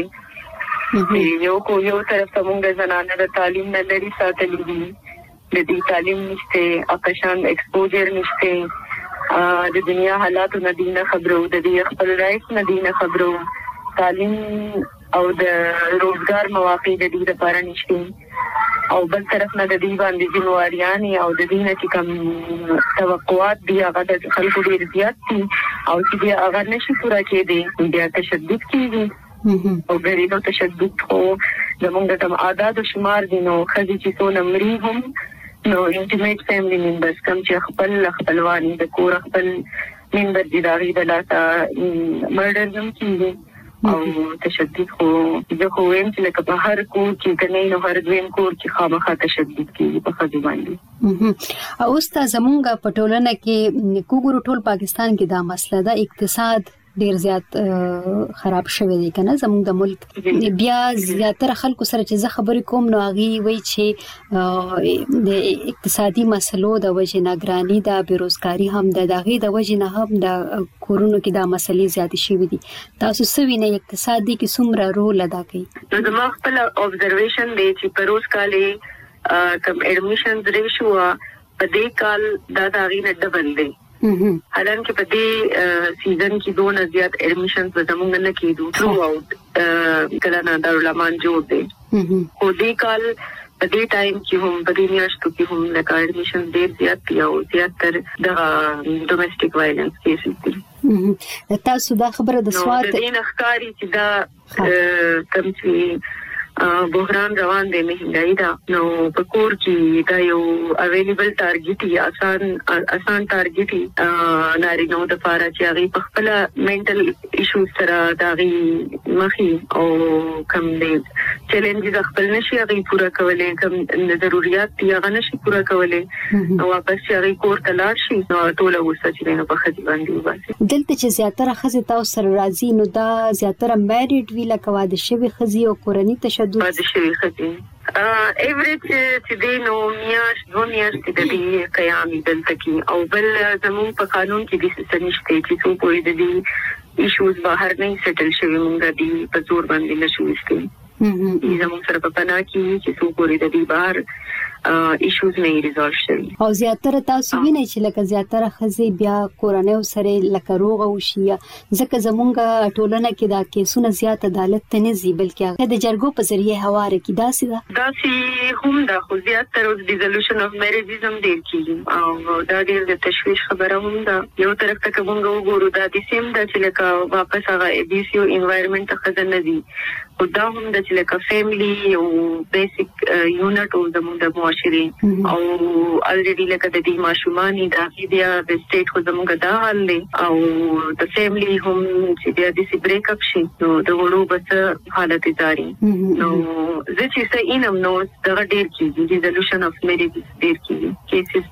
یو طرف ته موږ زنانه د تعلیم نه لري ساتلې دي د دې تعلیم نشته اپشان ایکسپوجر نشته د دنیا حالات نه دي نه خبرو د دې خپل رائټ نه دي نه خبرو تعلیم او د روزګار مواقع د دې لپاره نشته او بل طرف نه د دې باندې ځینواریان او د دې نه چې کوم توقعات دي هغه د خلکو ډیر زیات دي او چې هغه نشي پوره کېدي بیا تشدد کیږي او غریبو تشدد خو زمونږ د عادت او شمار دي نو خځې چې څو نمبرې هم نو انټیمیټ فیملی ممبرز کوم چې خپلوان د کور خپل ممبر دي دا غي د لاته مرډر هم کیږي او تشدد خو زه خو ویم چې لکه په هر کور کې کنه نو هر دویم کور کې خامخا تشدد کیږي په خځې باندې او استاد زمونږ په ټولنه کې کوګورو ټول پاکستان کې دا مسله ده اقتصاد ډیر زیات خراب شوی دی کنه زموږ د ملک بیا زیاتره خلکو سره چې زه خبرې کوم نو هغه وی چې د اقتصادي مسلو د وجې نه ګرانی دا بیروزګاری هم د دغه د وجې نه هم د کورونو کې دا مسلې زیات شوې دي تاسو سوینه اقتصادي کې څومره رول ادا کوي نو زما خپل observation دی چې پروز کالي کم اډمیشن ریشو په دې کال دا غینه ډبل دی حالانکه په دې سیزن کې دوه زیات اډمیشنز زموږ نه کېدو ثرو اوټ کله نه دارالمان جوړ دی خو دې کال په دې ټایم کې هم په دې میاشتو کې هم لکه اډمیشن ډېر زیات دی او زیاتره د ډومېسټک وایلنس کیسز دي تاسو دا خبره د سواد د نخکاری چې دا کوم چې بحران روان دی مهنګای دا نو په کور کې دا یو اویلیبل ټارګټ یا آسان ټارګټ نارینه د لپاره چې هغه په خپل منټل ایشو سره دا غي مخي او کوم دې چیلنجز خپل نشي هغه پورا کولای کوم ضرورت دی هغه نشي پورا کولای او واپس هغه کور ته لاړ شي نو ټول وسه چې نه په خځې باندې وباسي دلته چې زیاتره خځې تاسو سره راځي نو دا زیاتره میریډ وی لکه واده شوی خځې او کورنۍ تشدد واده شوی خځې ایوریج چې دی نو دوه میاشتې د دې قیام دلته کې او بل زموږ په قانون کې د سنشته چې څو کوئی د دې ایشوز بهر نه سیټل شوی مونږ د په زور باندې نشو استي زموږ سره په پنا کې چې څو کوئی د دې بهر ایشوز نه ریزولف شوی او زیاتره تاسو وینئ چې لکه زیاتره خزي بیا کورنۍ سره لکه روغ او شي ځکه زمونږ ټولنه کې دا کیسونه زیات عدالت ته نه زی بلکې د جرګو په ذریعه هواره کې داسې هم دا خو زیاتره د ریزولوشن اف میریجز هم ډیر کیږي او دا ډیر د تشویش خبره هم ده یو طرف ته کوم وګورو دا د سیم د چې لکه واپس هغه ایبیسیو انوایرنمنت ته خزنه دي او دا هم د چې لکه فیملی او بیسیک یونټ او زموږ د معاشري او الریډي لکه د دې ماشومانی د بیا د سټیټ خو زموږ دا حل دی او د فیملی هم چې بیا د سی بریک اپ شي نو د وړو بس حالت جاری نو زه چې څه اینم نو دا ډیر کیږي ریزولوشن اف میریج ډیر کیږي کیسز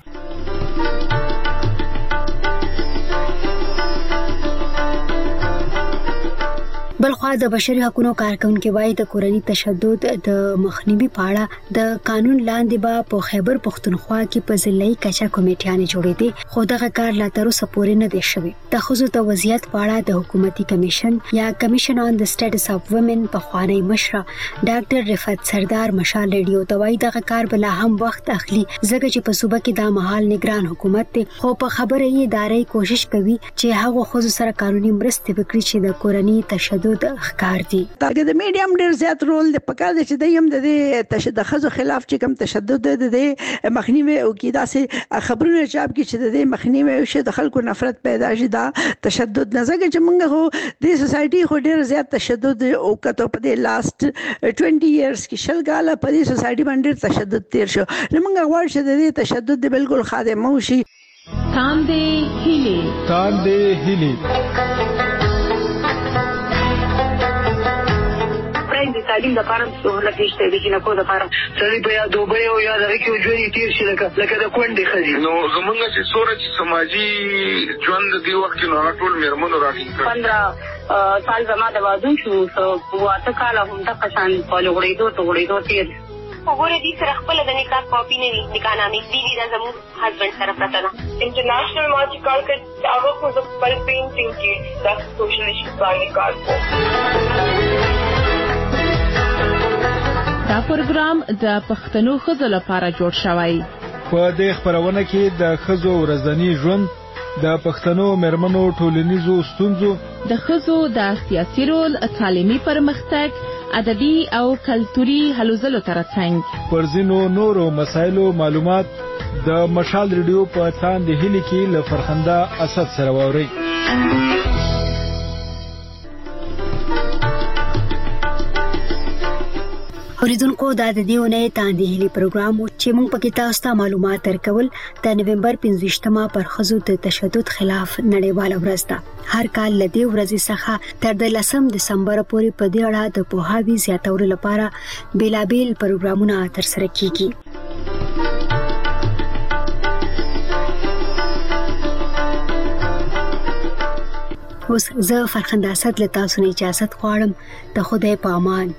بلخوا د بشري حقوقو کارکونکو وایي د کورنۍ تشدد د مخنیوي په اړه د قانون لاندې به په خیبر پښتونخوا کې په ضلعي کچا کمیټیانې جوړې دي خو دغه کار لا تر اوسه پورې نه دی شوی د ښځو د وضعیت په اړه د حکومتي کمیشن یا کمیشن آن د سټیټس اف وومن په خوانی مشره ډاکټر رفعت سردار مشال ریډیو ته وایي دغه کار بل هم وخت اخلي ځکه چې په صوبه کې د مهال نگران حکومت دی خو په خبره یې ادارې کوشش کوي چې هغه ښځو سره قانوني مرسته وکړي چې د کورنۍ تشدد د ښکار دي دا د میډیم ډیر زیات رول د پکار دي چې د یم د تشدد خزو خلاف چې کوم تشدد د مخنیوي او کې داسې خبرونه چاپ کې چې د مخنیوي او د خلکو نفرت پیدا شي دا تشدد نه زګه چې موږ هو د سوسايټي خو ډیر زیات تشدد او کته په د لاست 20 ایئرز کې شلګاله په دې سوسايټي باندې تشدد تیر شو موږ غواړو چې د تشدد بالکل خادمه شي تاندې هلي د تعلیم لپاره سہولت نشته د جنکو لپاره سړي په یا دوبۍ او یا دغه کې ژوند تیر شي لکه د کونډې ښځې. نو زمونږ چې څومره سماجي ژوند دی وخت کې نو هغه ټول مېرمنو راټینګ کړ. 15 سال زما د واده شو 8 کاله هم د قشان په لغړېدو تیر وګوره دې سره خپل د نکاح کاپی نه وي نکاح نامې بیبي دا زموږ هسبند سره پراته ده. انټرنیشنل ما چې کار کړ هغه خو زه خپل پینټینګ کې د سوشل ایشوز باندې کار کوم. دا پروګرام د پښتنو ښځو لپاره جوړ شوی. په دې خبرونه کې د ښځو ورځنی ژوند، د پښتنو مېرمنو ټولنیزو ستونزو، د ښځو د سیاسي رول، تعلیمي پرمختګ، ادبي او کلتوري هلو ځلو ترڅنګ پر ځینو نورو مسایلو معلومات د مشال ریډیو په تاند هلي کې له فرخنده اسد سره ووري. اوریدونکو دا د دیونه تاندې هلي پروګرام چې موږ پکې تاسو ته معلومات درکول د نومبر 15مه پر ښځو د تشدد خلاف نړیواله ورځ ده. هر کال له دې ورځې څخه تر 10 دسمبر پورې په دې اړه د پوهاوي زیاتولو لپاره بیلابیل پروګرامونه ترسره کیږي. اوس زه فرخنده اسد له تاسو نه اجازه غواړم. د خدای په امان.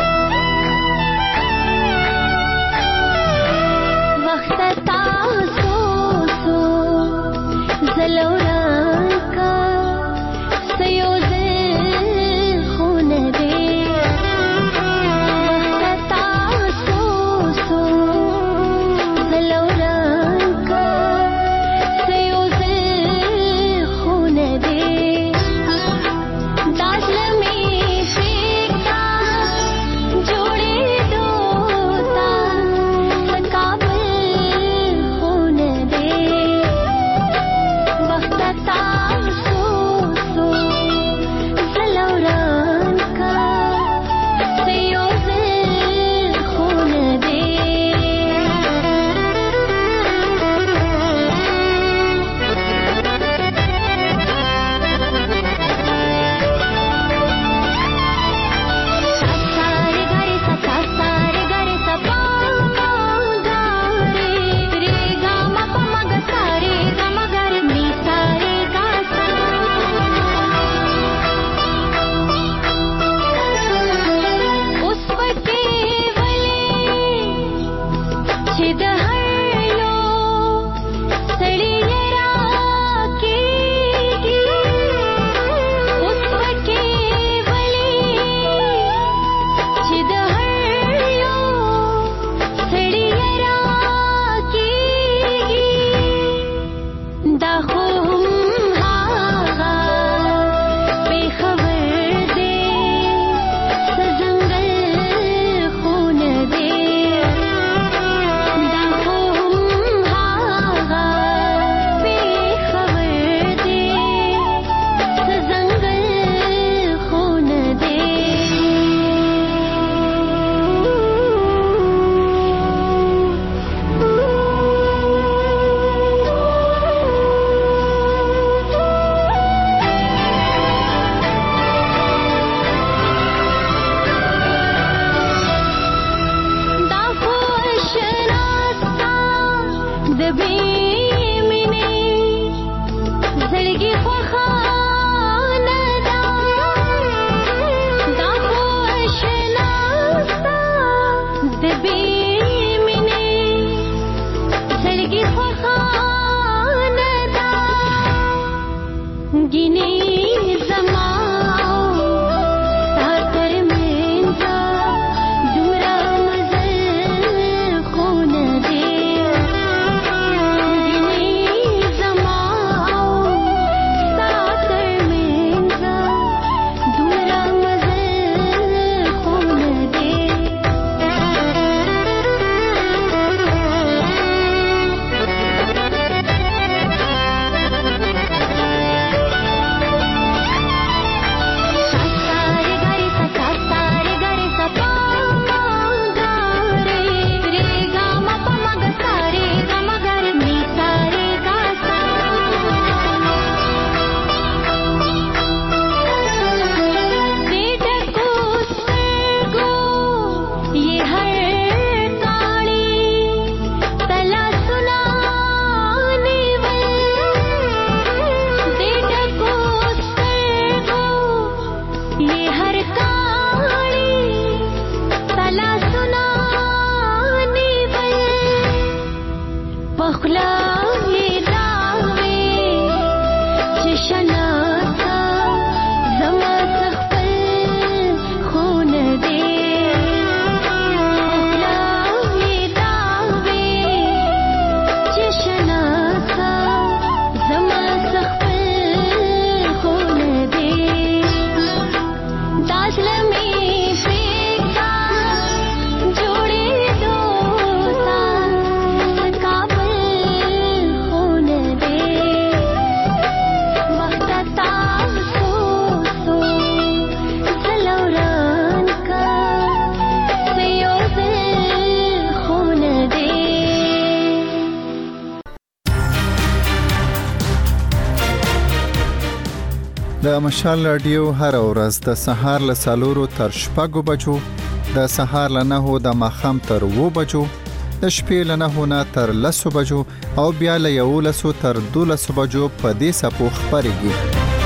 د مشال رادیو هر ورځ د سهار له 4 تر 6 بجو، د سهار له 9 د ماخام تر 2 بجو، د شپې له 9 نه تر 10 بجو او بیا له 11 تر 12 بجو په دې سپو خبريږي.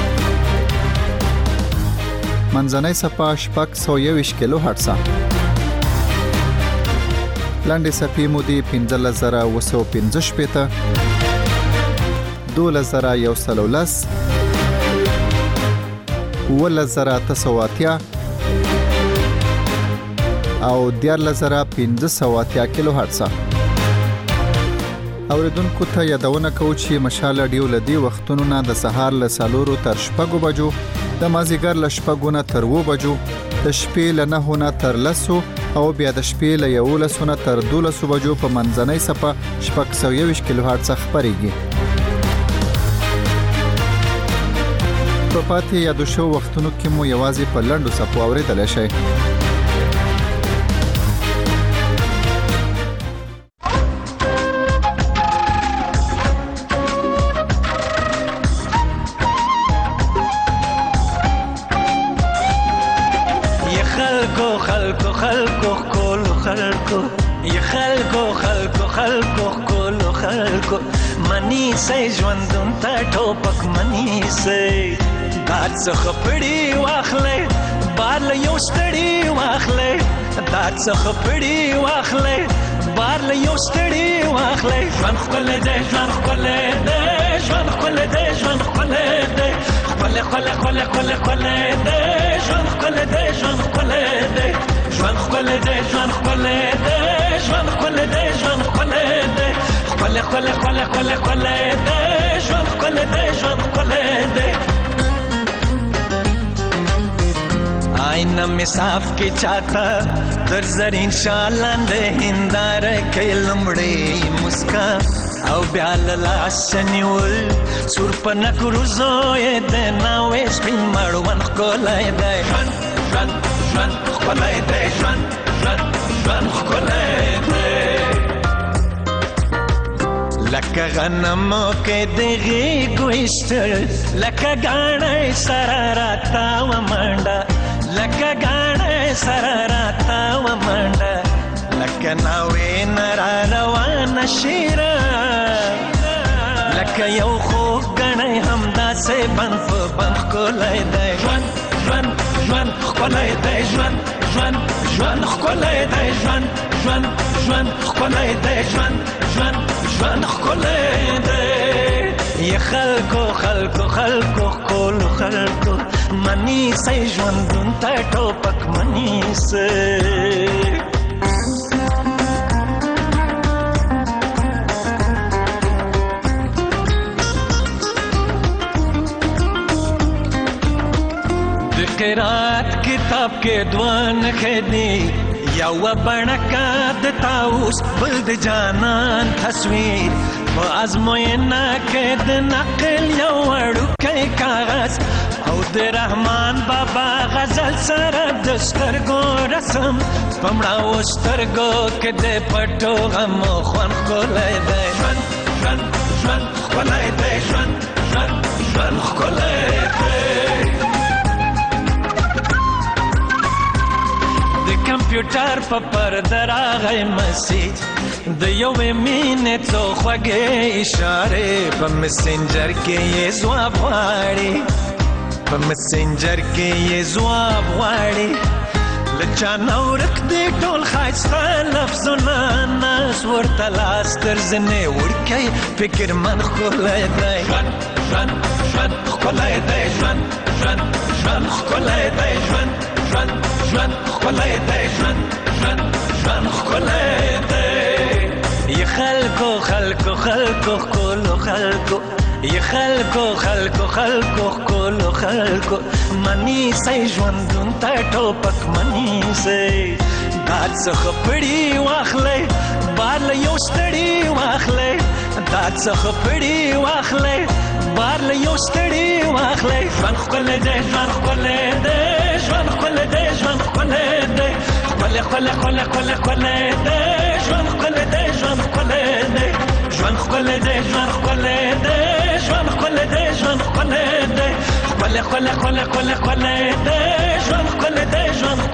منځنۍ سپا شپږ 121 کیلو هرتز. لاندې سپې مودي 15915 12113 11980 او 14580 کیلو هرتز. اوریدونکو ته یادونه کوم چې مشال رادیو لدی وختونو نه د سهار له 4 تر 6 بجو، د مازیګر له 6 نه تر 2 بجو، د شپې له 9 نه تر 10 او بیا د شپې له 11 نه تر 12 بجو په منځنۍ سپه 121 کیلو هرتز خبريږي. په پاتې یادو شو وختونو کې مو یوازې په لنډو سپو اورېدل شي. خلکو منی سي ژوندون ته ټوپک منی سي دات څخه پړی واخلې بار له یو ستړي واخلې دات څخه پړی واخلې بار له یو ستړي واخلې ژوند خپل دې ژوند خپل دې ژوند خپل دې ژوند خپل دې خپل خپل خپل خپل خپل دې ژوند خپل دې ژوند خپل دې ژوند خپل دې ژوند خپل دې ژوند خپل دې ژوند خپل دې خپل خپل خپل خپل خپل دې ژوند خپل دې ژوند خپل دې آئینه می صاف کی چاته در زرین شالند هندار کې لمړې مسکا او بیا لاس نیول سور پنا کروزوې د ناوې سپین مړون کولای دی ژوند ژوند ژوند کولای دی ژوند ژوند ژوند کولای دی لکه غنمو کې دغه ګوشتل لکه غاڼې سره راتا و منډه لکه غاڼې سره راتا و منډه لکه ناوې نرا روان شیرا لکه یو خو غاڼې همدا سه بنف بنف کولای دی ژوند ژوند ژوند کولای دی ژوند ژوند ژوند کولای دی ژوند ژوند ژوند کولای دی ژوند ژوند ژوند کولای دی ی خلکو خلکو خلکو کول خلکو منی سي ژوندون ته ټوپک منی سي د قرات کتاب کې دوان خدي یو بڼکا د تاوس بل د جانان تصویر په ازموینه کې د نقل یو وړوکی کاغذ او د رحمان بابا غزل سره د سترګو رسم پمړاو سترګو کې د پټو غم خوان کولای دی ژوند ژوند ژوند کولای دی ژوند ژوند ژوند کولای دی د کمپیوټر په پرده راغی مسیج د یوې مینې څو خوږې اشارې په مسنجر کې یې ځواب غواړي په مسنجر کې یې ځواب غواړي لچانه ورک دی ټول خایسته لفظونه ناز ورته لاس تر زنې ورکی فکر من ښکلی دی ژوند ښکلی دی ژوند ښکلی دی ژوند ښکلی دی ژوند ښکلی دی ی خلکو ښکلو خلکو ی خلکو ښکلو منی سي ژوندون ته ټوپک منی سي داد څخه پړی واخلې بار له یو ستړي واخلې داد څخه پړی واخلې بار له یو ستړي واخلې ژوند ښکلی دی ژوند ښکلی دی ژوند ښکلی دی ژوند ښکلی دی ښکلی دی ژوند ښکلی دی ژوند ښکلی دی ژوند ښکلی دی ژوند ښکلی دی ژوند ښکلی دی ژوند ښکلی دی ښکلی دی ژوند ښکلی دی ژوند